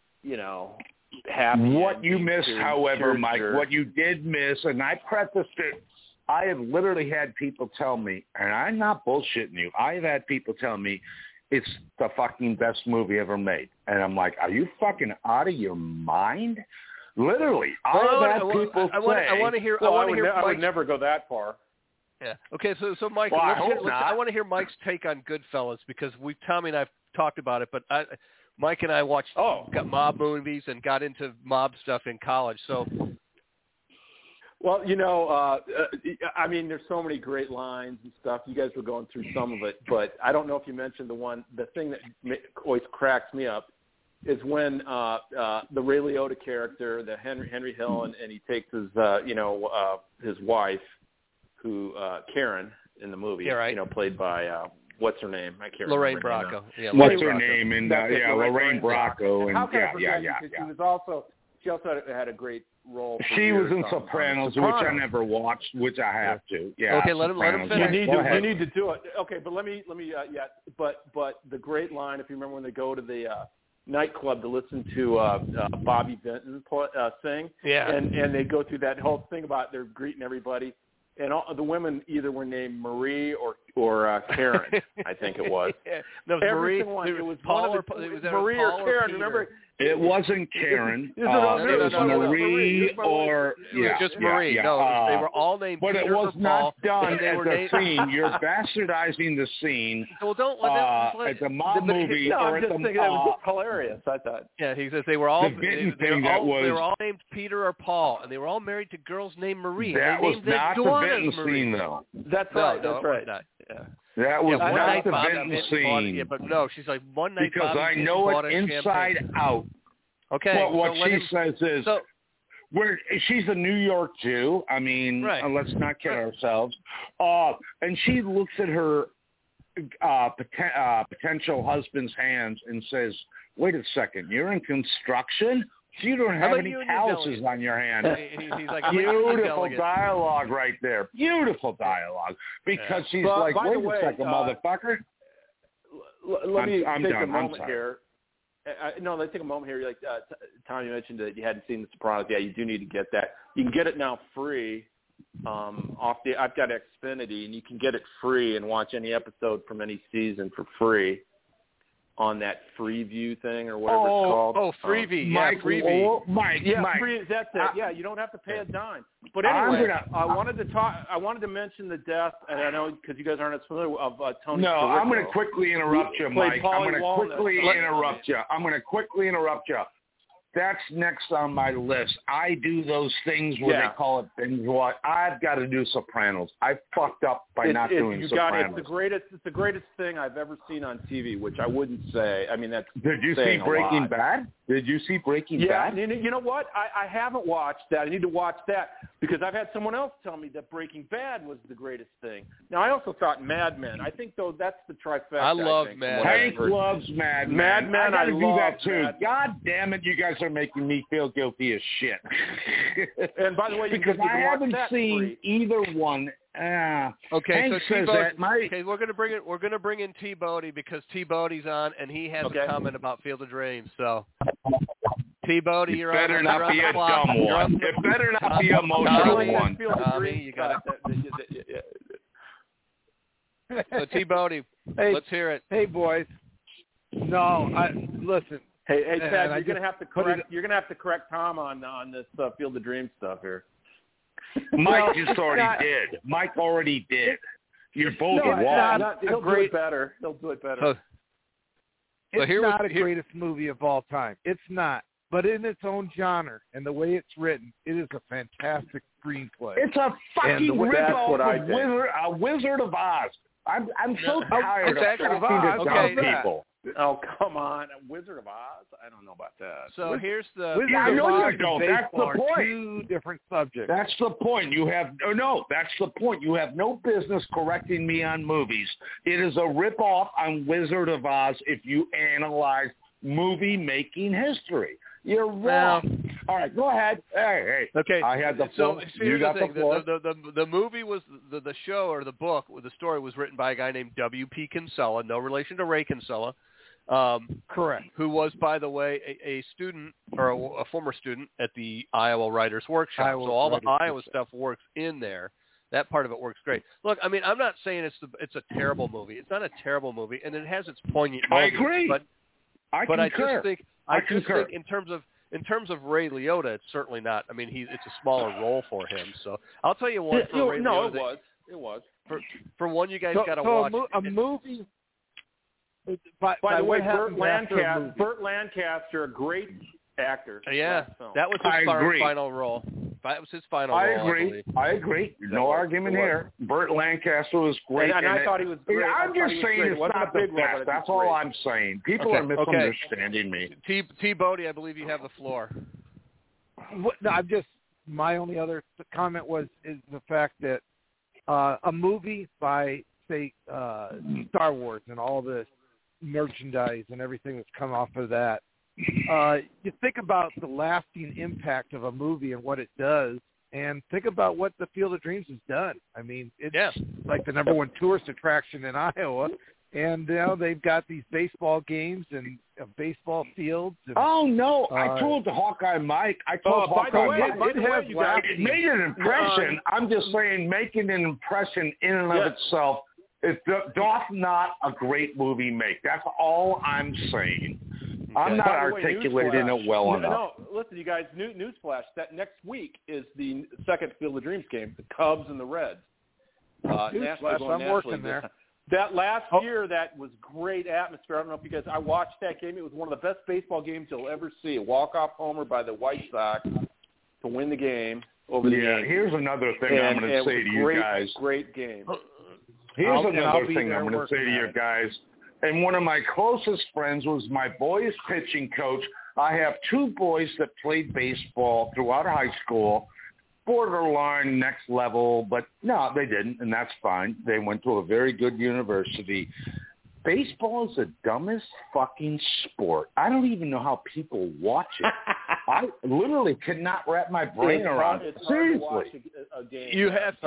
happy. What you missed, however, Mike, what you did miss, and I prefaced it. I have literally had people tell me, and I'm not bullshitting you. I have had people tell me it's the fucking best movie ever made, and I'm like, are you fucking out of your mind? Literally, I want to hear. I would never go that far. Yeah. Okay. So Mike, I want to hear Mike's take on Goodfellas because Tommy and I've talked about it, but Mike and I watched got mob movies and got into mob stuff in college. So. Well, I mean, there's so many great lines and stuff. You guys were going through some of it, but I don't know if you mentioned the thing that always cracks me up is when the Ray Liotta character, the Henry Hill, and he takes his, his wife, who Karen in the movie, played by what's her name? I can't Lorraine remember. Bracco. Yeah, what's her name? And Lorraine Bracco. And how can I forget? She also had a great role. She was in Sopranos, which I never watched, which I have to. Yeah. Okay, let him finish. You need to do it. Okay, but let me. But the great line, if you remember when they go to the nightclub to listen to Bobby Vinton sing, and they go through that whole thing about they're greeting everybody, and all the women either were named Marie or Karen, I think it was. No, Marie. It was Paul or Karen. Remember? It wasn't Karen. It was Marie or just Marie. No, they were all named. But Peter it was not done as a scene. You're bastardizing the scene. Well, don't at the mob movie or at the. It was hilarious. I thought. Yeah, he says they were all. They were all named Peter or Paul, and they were all married to girls named Marie. That was not the Vinton scene, though. That's right. That's right. Yeah. That was not the Vinton scene. Yeah, but no, she's like one night. Because I know it inside out. Okay. Well, what she says is, she's a New York Jew. I mean, let's not kid ourselves. And she looks at her potential husband's hands and says, "Wait a second, you're in construction? You don't have any calluses on your hand." He's like, beautiful dialogue right there. Beautiful dialogue. Because she's like, wait a second, motherfucker. let me I'm take done. a moment I'm sorry. here. Let's take a moment here. Like Tom, you mentioned that you hadn't seen The Sopranos. Yeah, you do need to get that. You can get it now free I've got Xfinity, and you can get it free and watch any episode from any season for free on that Freeview thing or whatever it's called. Oh, Freeview. Mike, Freeview. Mike. That's it. Yeah, you don't have to pay a dime. But anyway, I wanted to mention the death, and I know because you guys aren't as familiar of Tony. No, Sirico. I'm going to quickly interrupt you, Mike. I'm going to quickly interrupt you. That's next on my list. I do those things where they call it binge watch. I've got to do Sopranos. I fucked up by not doing Sopranos. It's the greatest thing I've ever seen on TV, which I wouldn't say. I mean, that's Did you see Breaking Bad? Did you see Breaking Bad? Yeah, you know what? I haven't watched that. I need to watch that because I've had someone else tell me that Breaking Bad was the greatest thing. Now, I also thought Mad Men. I think, though, that's the trifecta. I love Mad Men. Hank loves Mad Men. Mad Men, I got to do that, too. Mad God damn it, you guys are making me feel guilty as shit. And by the way, because I haven't seen either one. Okay, Hank so says that okay, we're gonna bring in T Bodie because T Bodie's on and he has a comment about Field of Dreams. So T Bodie, you're on. Better not be a dumb one. It better not be a emotional one. Tommy, you got it. So T Bodie, let's hear it. Hey boys. No, listen. Hey, Ted, you're gonna have to correct Tom on this Field of Dreams stuff here. Mike just already did. Mike already did. You're both wrong. He'll do it better. He'll do it better. It's not the greatest movie of all time. It's not. But in its own genre and the way it's written, it is a fantastic screenplay. It's a fucking ripoff of Wizard of Oz. I'm so tired of talking to dumb people. Oh, come on. Wizard of Oz? I don't know about that. So here's the... I know you don't. That's the point. Two different subjects. That's the point. That's the point. You have no business correcting me on movies. It is a ripoff on Wizard of Oz if you analyze movie-making history. You're wrong. All right, go ahead. Hey. Okay. I had the floor. You got the floor. The movie was the show or the book or the story was written by a guy named W.P. Kinsella, no relation to Ray Kinsella. Correct. Who was, by the way, a student or a former student at the Iowa Writers Workshop. So all the Iowa stuff works in there. That part of it works great. Look, I mean, I'm not saying it's a terrible movie. It's not a terrible movie, and it has its poignant moments. I agree. But I just think in terms of Ray Liotta, it's certainly not. I mean, it's a smaller role for him. So I'll tell you one for Ray Liotta. It was. For one, you guys got to watch a movie. By the way, Burt Lancaster, a great actor. Yeah, that was his final role. That was his final role. I agree. No argument here. Burt Lancaster was great. And I thought he was great. I'm just saying it's not the best. That's all I'm saying. People are misunderstanding me. T. Bodie, I believe you have the floor. My only other comment is the fact that a movie by, say, Star Wars and all the merchandise and everything that's come off of that, you think about the lasting impact of a movie and what it does, and think about what the Field of Dreams has done. I mean, it's like the number one tourist attraction in Iowa, and they've got these baseball games and baseball fields. And, I told Hawkeye Mike. It made an impression. I'm just saying, making an impression in and of itself. It doth not a great movie make. That's all I'm saying. I'm not articulating it well enough. No, listen, you guys, newsflash, that next week is the second Field of Dreams game, the Cubs and the Reds. I'm working there. That last year, that was great atmosphere. I don't know if you guys, I watched that game. It was one of the best baseball games you'll ever see. A walk-off homer by the White Sox to win the game over the Yankees. Here's another thing I'm going to say to you guys. Great game. Here's another thing I'm going to say to you guys. And one of my closest friends was my boys' pitching coach. I have two boys that played baseball throughout high school, borderline next level, but no, they didn't, and that's fine. They went to a very good university. Baseball is the dumbest fucking sport. I don't even know how people watch it. I literally could not wrap my brain around it. Seriously. You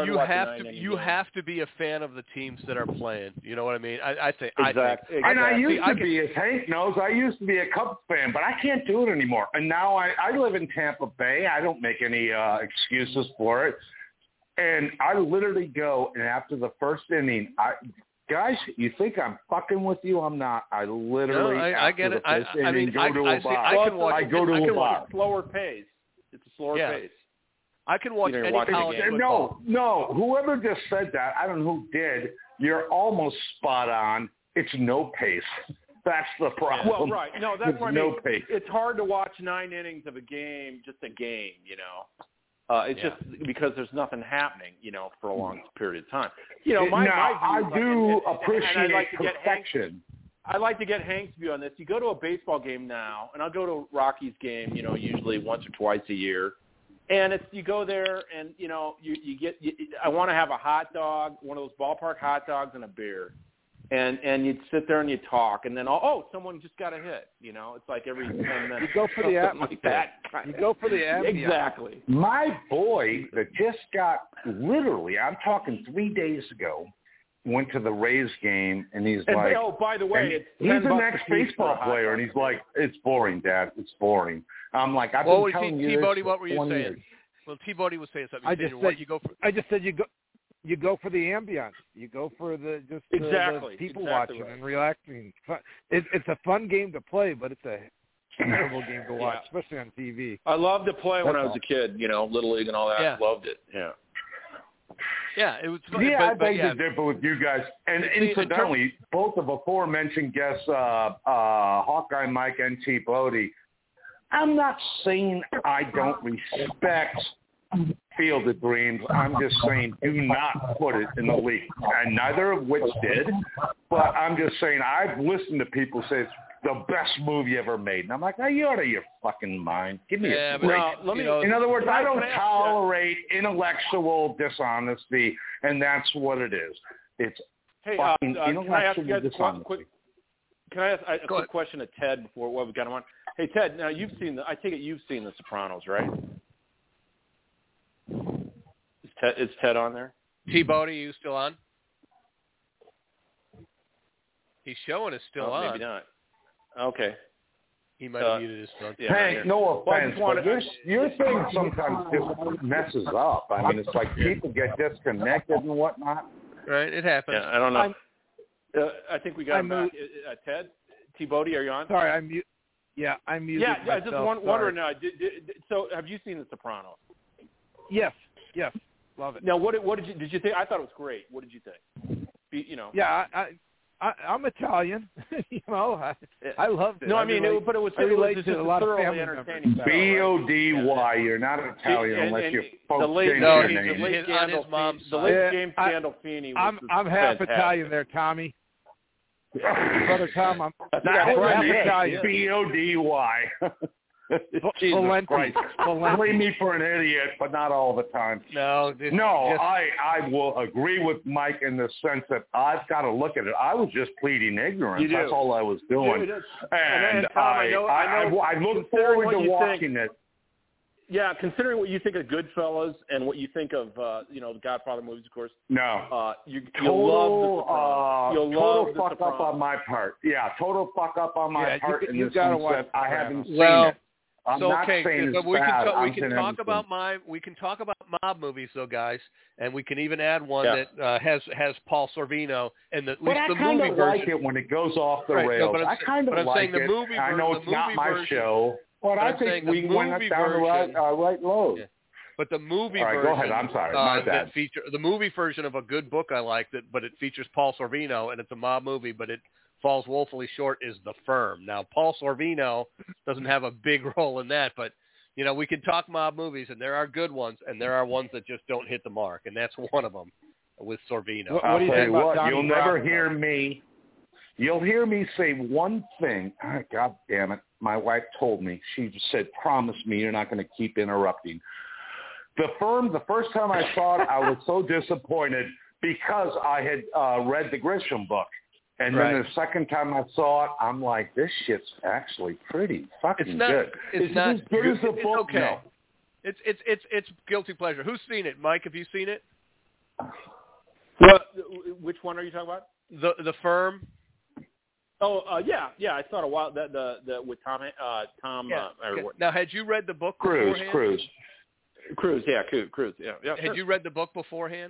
have to be a fan of the teams that are playing. You know what I mean? I think. And I used to be, as Hank knows, I used to be a Cubs fan, but I can't do it anymore. And now I live in Tampa Bay. I don't make any excuses for it. And I literally go, and after the first inning, guys, you think I'm fucking with you? I'm not. I literally, I get it. I go to a bar. I go to a bar. It's a slower pace. It's a slower pace. I can watch any college football. No. Whoever just said that, I don't know who did. You're almost spot on. It's no pace. That's the problem. Well, right. No, that's what I mean. No pace. It's hard to watch 9 innings of a game, just a game, you know. It's just because there's nothing happening, you know, for a long period of time. You know, I do appreciate perfection. I'd like to get Hank's view on this. You go to a baseball game now, and I'll go to a Rockies game, you know, usually once or twice a year. And you go there, and, you know, I want to have a hot dog, one of those ballpark hot dogs and a beer. And you'd sit there and you talk, and then someone just got a hit. You know, it's like every 10 minutes. You go for the atmosphere. You go for the ambiance. Exactly. My boy that just got literally, I'm talking 3 days ago, went to the Rays game, and he's like, oh, by the way, he's an ex-baseball player, and he's like, it's boring, Dad. It's boring. I'm like, I've been telling you T-Bodie, this what were you saying? years. Well, T-Bodie was saying something. I just said you go for the ambience. You go for the people watching and relaxing. It's a fun game to play, but it's a terrible game to watch, especially on TV. I loved to play when I was a kid, you know, Little League and all that. I loved it. Yeah. Yeah, it was fun. Yeah, I beg to differ with you guys. And incidentally, both of aforementioned guests, Hawkeye Mike and T-Bodie, I'm not saying I don't respect Field of Dreams. I'm just saying do not put it in the league. And neither of which did. But I'm just saying I've listened to people say it's the best movie ever made. And I'm like, are you out of your fucking mind? Give me a break. In other words, I don't tolerate intellectual dishonesty, and that's what it is. It's fucking intellectual dishonesty. Can I ask a quick question to Ted before we've got him on? Hey, Ted, now I take it you've seen The Sopranos, right? Is Ted on there? T-Bodie, you still on? He's showing us still on. Maybe not. Okay. He might have muted his phone. Hey, no offense, but your thing sometimes just messes up. I mean, it's like people get disconnected and whatnot. Right, it happens. Yeah, I don't know. I think we got him back. Ted? T-Bodie, are you on? Sorry, I'm muted. Yeah, I'm muted. Yeah, I just wondering now. So, have you seen The Sopranos? Yes, love it. Now, what did you think? I thought it was great. What did you think? Yeah, I'm Italian. You know, I loved it. No, but it was just a lot of family entertaining. B-O-D-Y. You're not Italian unless you're folks change your name. The late James Gandolfini. I'm half Italian there, Tommy. Brother Tom, I'm half Italian. B-O-D-Y. Jesus Christ. Blame me for an idiot, but not all the time. I will agree with Mike in the sense that I've got to look at it. I was just pleading ignorance. That's all I was doing. And Tom, I look forward to watching it. Yeah, considering what you think of Goodfellas and what you think of, the Godfather movies, of course. No. You'll love fuck up on my part. Yeah, total fuck up on my part in the sense that I haven't seen it. I'm not saying it's bad. We can talk about mob movies, though, guys, and we can even add one that has Paul Sorvino and at least the movie version. I kind of like it when it goes off the rails. I kind of like it. I know it's not my show, but I think we went down the right road. Yeah. But the movie version. Go ahead. I'm sorry. My bad. The movie version of a good book I like but it features Paul Sorvino, and it's a mob movie, but it falls woefully short, is The Firm. Now, Paul Sorvino doesn't have a big role in that, but, we can talk mob movies, and there are good ones, and there are ones that just don't hit the mark, and that's one of them with Sorvino. I'll tell you what, you'll never hear me. You'll hear me say one thing. Oh, God damn it. My wife told me. She said, promise me you're not going to keep interrupting. The Firm, the first time I saw it, I was so disappointed because I had read the Grisham book. And then the second time I saw it, I'm like, this shit's actually pretty fucking good. It's Is not it as good as the book? It's okay. No. It's guilty pleasure. Who's seen it? Mike, have you seen it? Which one are you talking about? The Firm. Oh, yeah. I saw it a while. The with Tom. Yeah. Now, had you read the book beforehand? Cruise. Yeah. Had sure. you read the book beforehand?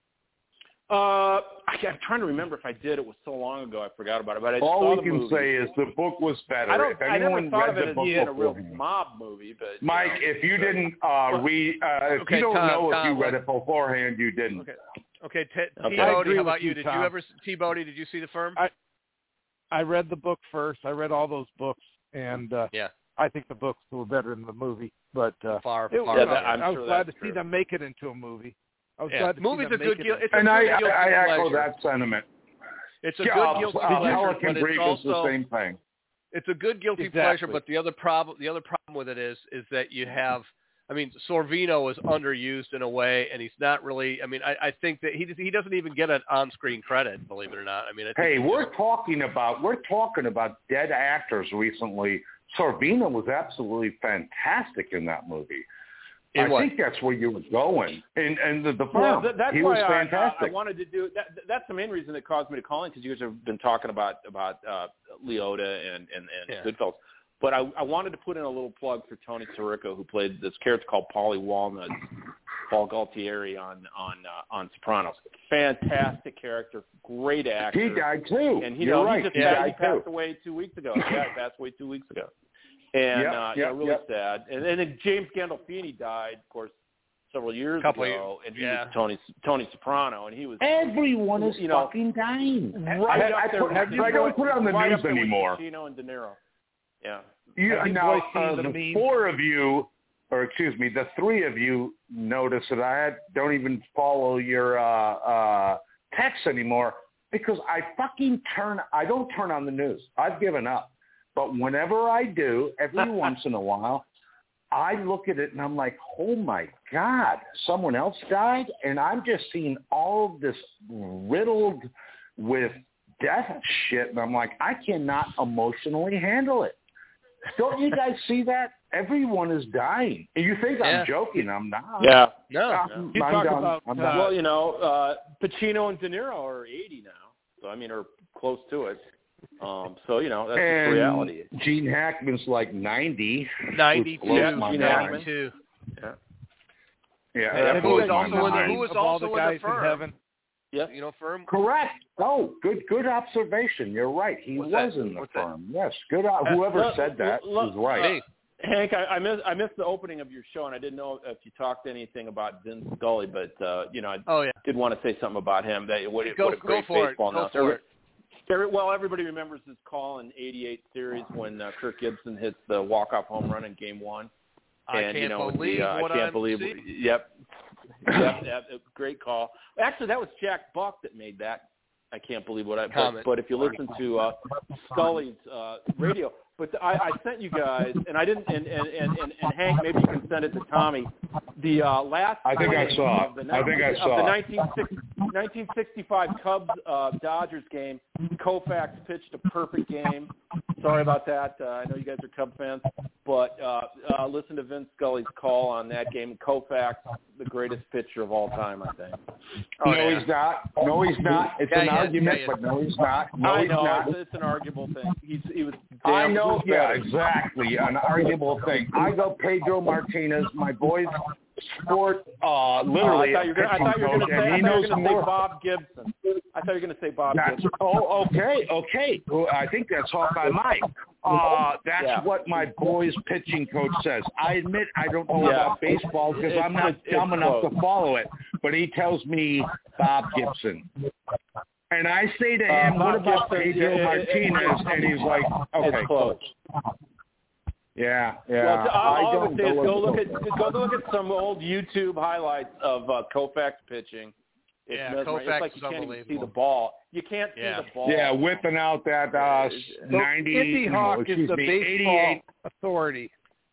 I'm trying to remember if I did. It was so long ago, I forgot about it. But I All saw we the can movie. say is the book was better. I never thought of it as being a real mob movie. But Mike, if you didn't read, if you don't know if you read it beforehand, you didn't. Okay. T-Bodie, how about you? Did you ever, T-Bodie, did you see The Firm? I read the book first. I read all those books, and I think the books were better than the movie. But I was glad to see them make it into a movie. I was glad to movie's see them a good guilty. And I echo that sentiment. It's a good guilty pleasure, Pelican but Brief it's is the same thing. It's a good guilty pleasure, but the other problem with it is that you have. I mean, Sorvino is underused in a way, and he's not really. I mean, I think that he doesn't even get an on-screen credit, believe it or not. I mean, we're talking about dead actors recently. Sorvino was absolutely fantastic in that movie. I think that's where you were going, and the Firm. That's he why was fantastic. I wanted to do that. That's the main reason that caused me to call in, because you guys have been talking about Leota and Goodfellas. But I wanted to put in a little plug for Tony Sirico, who played this character called Paulie Walnuts, Paul Gualtieri on Sopranos. Fantastic character, great actor. He died too. And he passed away 2 weeks ago. Yeah, he passed away 2 weeks ago. And really sad. And then James Gandolfini died, of course, several years ago, and he was Tony Soprano, and he was. Everyone is fucking dying. Right up there. I don't put it on the news anymore. Pacino and De Niro. Yeah. Now, the four of you, or excuse me, the three of you notice that I don't even follow your texts anymore because I don't turn on the news. I've given up. But whenever I do, every once in a while, I look at it and I'm like, oh my God, someone else died? And I'm just seeing all of this riddled with death shit. And I'm like, I cannot emotionally handle it. Don't you guys see that? Everyone is dying. And you think I'm joking. I'm not. Yeah. No. You talk about, Pacino and De Niro are 80 now. So, are close to it. That's and the reality. Gene Hackman's like 90. 92. Yeah. Who was also in The Firm. Yeah. Firm. Correct. Oh, good observation. You're right. He was in The Firm. Yes. Good. Whoever said that is right. Hank, I missed the opening of your show, and I didn't know if you talked anything about Vin Scully, but I did want to say something about him. What a great baseball announcer. Well, everybody remembers his call in '88 series when Kirk Gibson hits the walk-off home run in Game 1. I can't believe. Yep, great call. Actually, that was Jack Buck that made that. I can't believe what but if you listen to Scully's radio, but I sent you guys, and I didn't, and Hank, maybe you can send it to Tommy. The last I think I saw it. The 1965 Cubs Dodgers game, Koufax pitched a perfect game. Sorry about that. I know you guys are Cub fans, but listen to Vin Scully's call on that game. Koufax, the greatest pitcher of all time, I think. He's not. No, he's not. It's an argument, but no, he's not. No, he's not. It's an arguable thing. He was. I know. Yeah, exactly. An arguable thing. I go Pedro Martinez. My boys sport literally. I thought you were going to say Bob Gibson. I thought you were going to say Bob Gibson. Oh, okay. Well, I think that's Hawkeye Mike. That's what my boy's pitching coach says. I admit I don't know about baseball because I'm not dumb enough to follow it, but he tells me Bob Gibson. And I say to him, what about Pedro Martinez? And he's like, okay, close. Yeah. Well, all I would say is go look at some old YouTube highlights of Koufax pitching. Koufax it's like you can't even see the ball. You can't see the ball. Yeah, whipping out that 90. Indy Hawk is the baseball authority.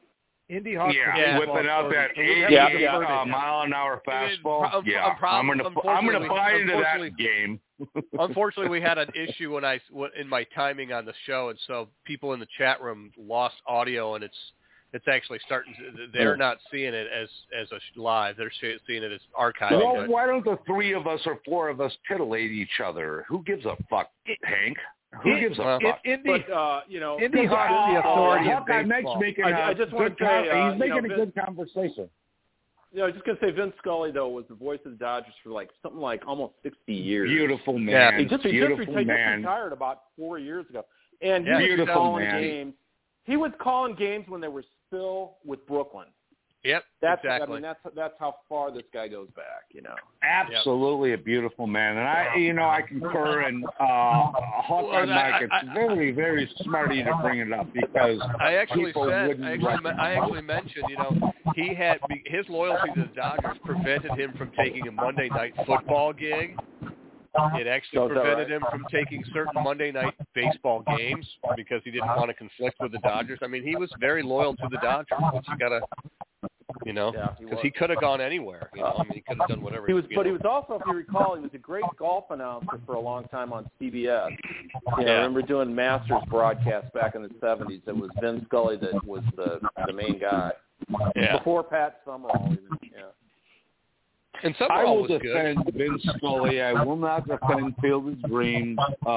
Indy Hawks. Yeah, whipping out that 80 mile-an-hour fastball. I'm gonna buy into that game. Unfortunately, we had an issue in my timing on the show, and so people in the chat room lost audio, and it's actually starting. They're not seeing it as a live. They're seeing it as archiving. Well, why don't the 3 of us or 4 of us titillate each other? Who gives a fuck, Hank? Who gives a fuck? Indy Hawks the authority of baseball. I just want to say he's making a good conversation. I was just gonna say Vince Scully though was the voice of the Dodgers for something like almost 60 years. Beautiful man. Yeah, he just retired about 4 years ago, and he was calling games. He was calling games when they were still with Brooklyn. Yep, exactly. I mean, that's how far this guy goes back. Absolutely a beautiful man, and I concur. And Hawkeye Mike, it's very, very smart of you to bring it up because I actually mentioned, he had his loyalty to the Dodgers prevented him from taking a Monday Night Football gig. It actually prevented him from taking certain Monday night baseball games because he didn't want to conflict with the Dodgers. I mean, he was very loyal to the Dodgers, which you gotta. Because he could have gone anywhere. I mean, he could have done whatever. But he was also, if you recall, he was a great golf announcer for a long time on CBS. I remember doing Masters broadcasts back in the 70s. It was Vin Scully that was the main guy. Yeah. Before Pat Summerall, even. Yeah. And Summerall I will was defend good. Vince Scully. I will not defend Field of Dreams,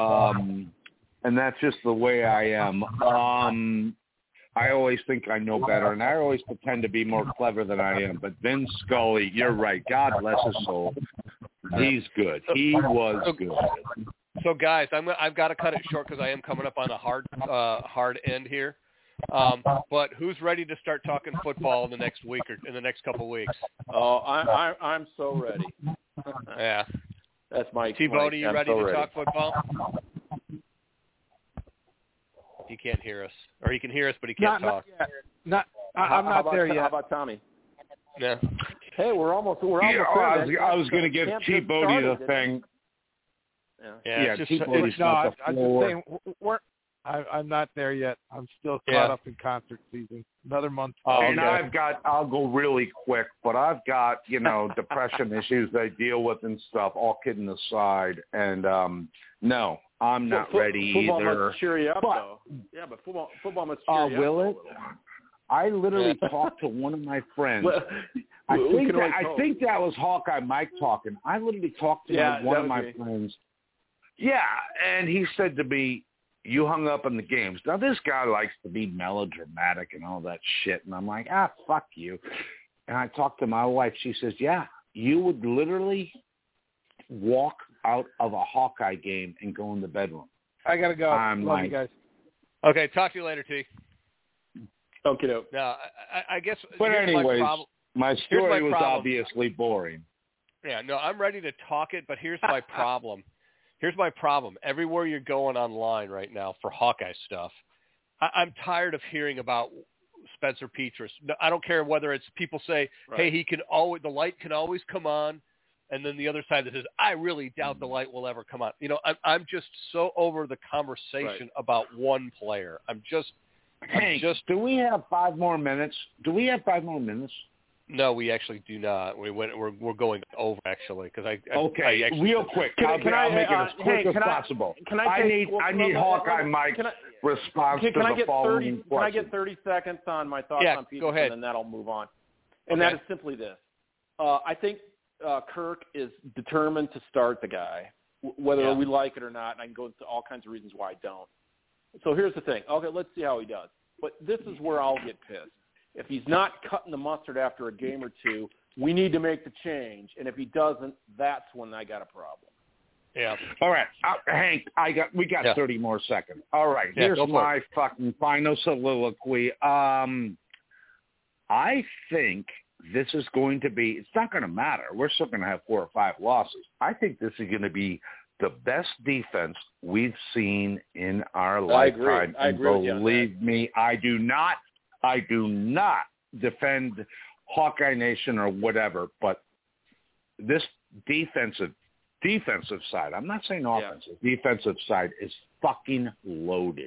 and that's just the way I am. I always think I know better, and I always pretend to be more clever than I am. But Vince Scully, you're right. God bless his soul. He's good. He was good. So, guys, I've got to cut it short because I am coming up on a hard end here. But who's ready to start talking football in the next week or in the next couple of weeks? Oh, I'm so ready. Yeah, that's my T-Bodie, you ready to talk football? He can't hear us, or he can hear us, but he can't talk. I'm not there yet. How about Tommy? Yeah. Hey, we're almost there. I was going to give T-Bodie the thing. Yeah. T-Bodie's not the floor. I'm just saying, I'm not there yet. I'm still caught up in concert season. Another month. And I'll go really quick, but I've got, depression issues I deal with and stuff, all kidding aside. And, no, I'm not ready football either. Football must cheer you up, though. Yeah, but football must cheer you up. Will it? I literally talked to one of my friends. I think that was Hawkeye Mike talking. I literally talked to one of my friends. Yeah, and he said to me, you hung up on the games. Now, this guy likes to be melodramatic and all that shit. And I'm like, fuck you. And I talked to my wife. She says, yeah, you would literally walk out of a Hawkeye game and go in the bedroom. I got to go. Love you guys. Okay, talk to you later, T. Okay. Now, I guess. But anyways, my story was obviously boring. Yeah, no, I'm ready to talk it, but here's my problem. Here's my problem. Everywhere you're going online right now for Hawkeye stuff, I'm tired of hearing about Spencer Petras. I don't care whether it's people say, hey, the light can always come on, and then the other side that says, I really doubt the light will ever come on. I'm just so over the conversation about one player. Hank, do we have 5 more minutes? No, we actually do not. We're going over actually because real quick. I'll make it as quick as possible. I need Hawkeye Mike's response to the following question. Can I get 30 seconds on my thoughts on Peterson, go ahead. and then that'll move on. And that is simply this: I think Kirk is determined to start the guy, whether we like it or not. And I can go into all kinds of reasons why I don't. So here's the thing. Okay, let's see how he does. But this is where I'll get pissed. If he's not cutting the mustard after a game or two, we need to make the change. And if he doesn't, that's when I got a problem. Yeah. All right, Hank, we got 30 more seconds. All right, here's my fucking final soliloquy. I think this is going to be. It's not going to matter. We're still going to have 4 or 5 losses. I think this is going to be the best defense we've seen in our lifetime. I agree with you on that. Believe me, I do not defend Hawkeye Nation or whatever, but this defensive side, I'm not saying offensive, defensive side is fucking loaded.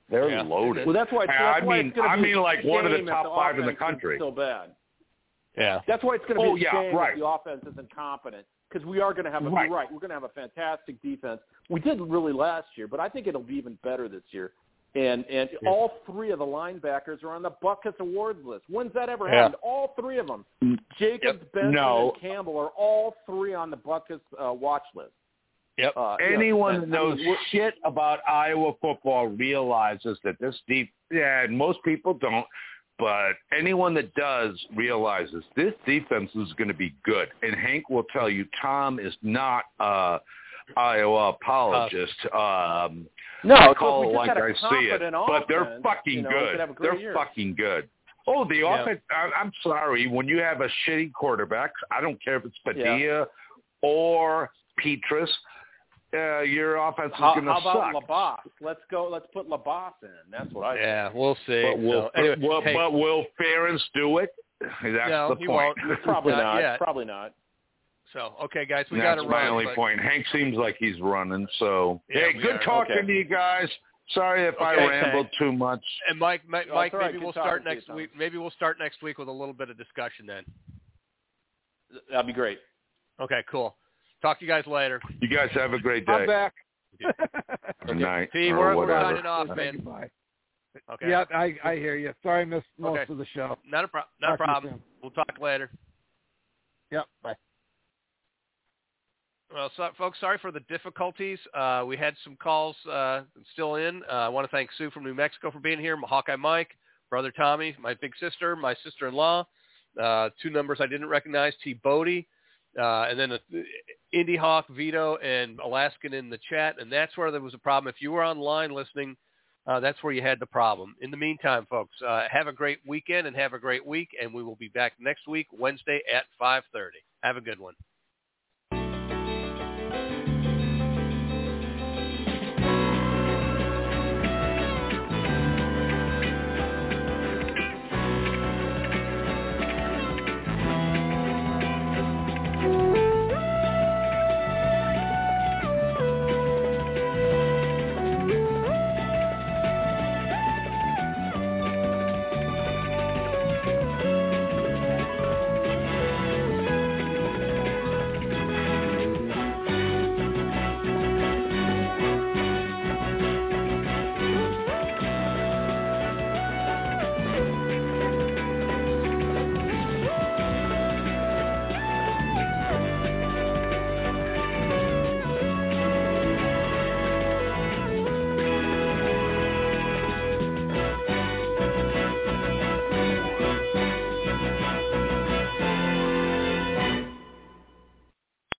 They're loaded. Well, that's why. I mean, it's gonna be like one of the shame top if five in the offense country. is so bad. Yeah. That's why it's going to be a shame right. if the offense isn't competent, because we are going to have You're right. We're going to have a fantastic defense. We did really last year, but I think it'll be even better this year. And all three of the linebackers are on the Butkus Awards list. When's that ever happened? All three of them. Jacobs, Benson, and Campbell are all three on the Butkus watch list. Yep. Anyone that knows shit about Iowa football realizes that this and most people don't, but anyone that does realizes this defense is going to be good. And Hank will tell you, Tom is not Iowa apologist. No, I call it like I see it. But they're fucking good. They're fucking good. Oh, the offense, I'm sorry. When you have a shitty quarterback, I don't care if it's Padilla or Petrus, your offense is going to suck. How about Labas? Let's put Labas in. That's what I think. Yeah, we'll see. But will Ferentz do it? That's the point. He won't. Probably not. Yet. Probably not. So, okay, guys, we got to run. That's my only point. Hank seems like he's running. So, good talking to you guys. Sorry if I rambled too much. And Mike, maybe we'll start next week. Maybe we'll start next week with a little bit of discussion then. That'd be great. Okay, cool. Talk to you guys later. You guys have a great day. I'm back. Good night. We're signing off, man. Bye. Okay. Yeah, I hear you. Sorry I missed most of the show. Not a problem. We'll talk later. Yep. Bye. Well, folks, sorry for the difficulties. We had some calls still in. I want to thank Sue from New Mexico for being here, Hawkeye Mike, Brother Tommy, my big sister, my sister-in-law, two numbers I didn't recognize, T. Bodie, and then Indy Hawk, Vito, and Alaskan in the chat, and that's where there was a problem. If you were online listening, that's where you had the problem. In the meantime, folks, have a great weekend and have a great week, and we will be back next week, Wednesday at 5:30. Have a good one.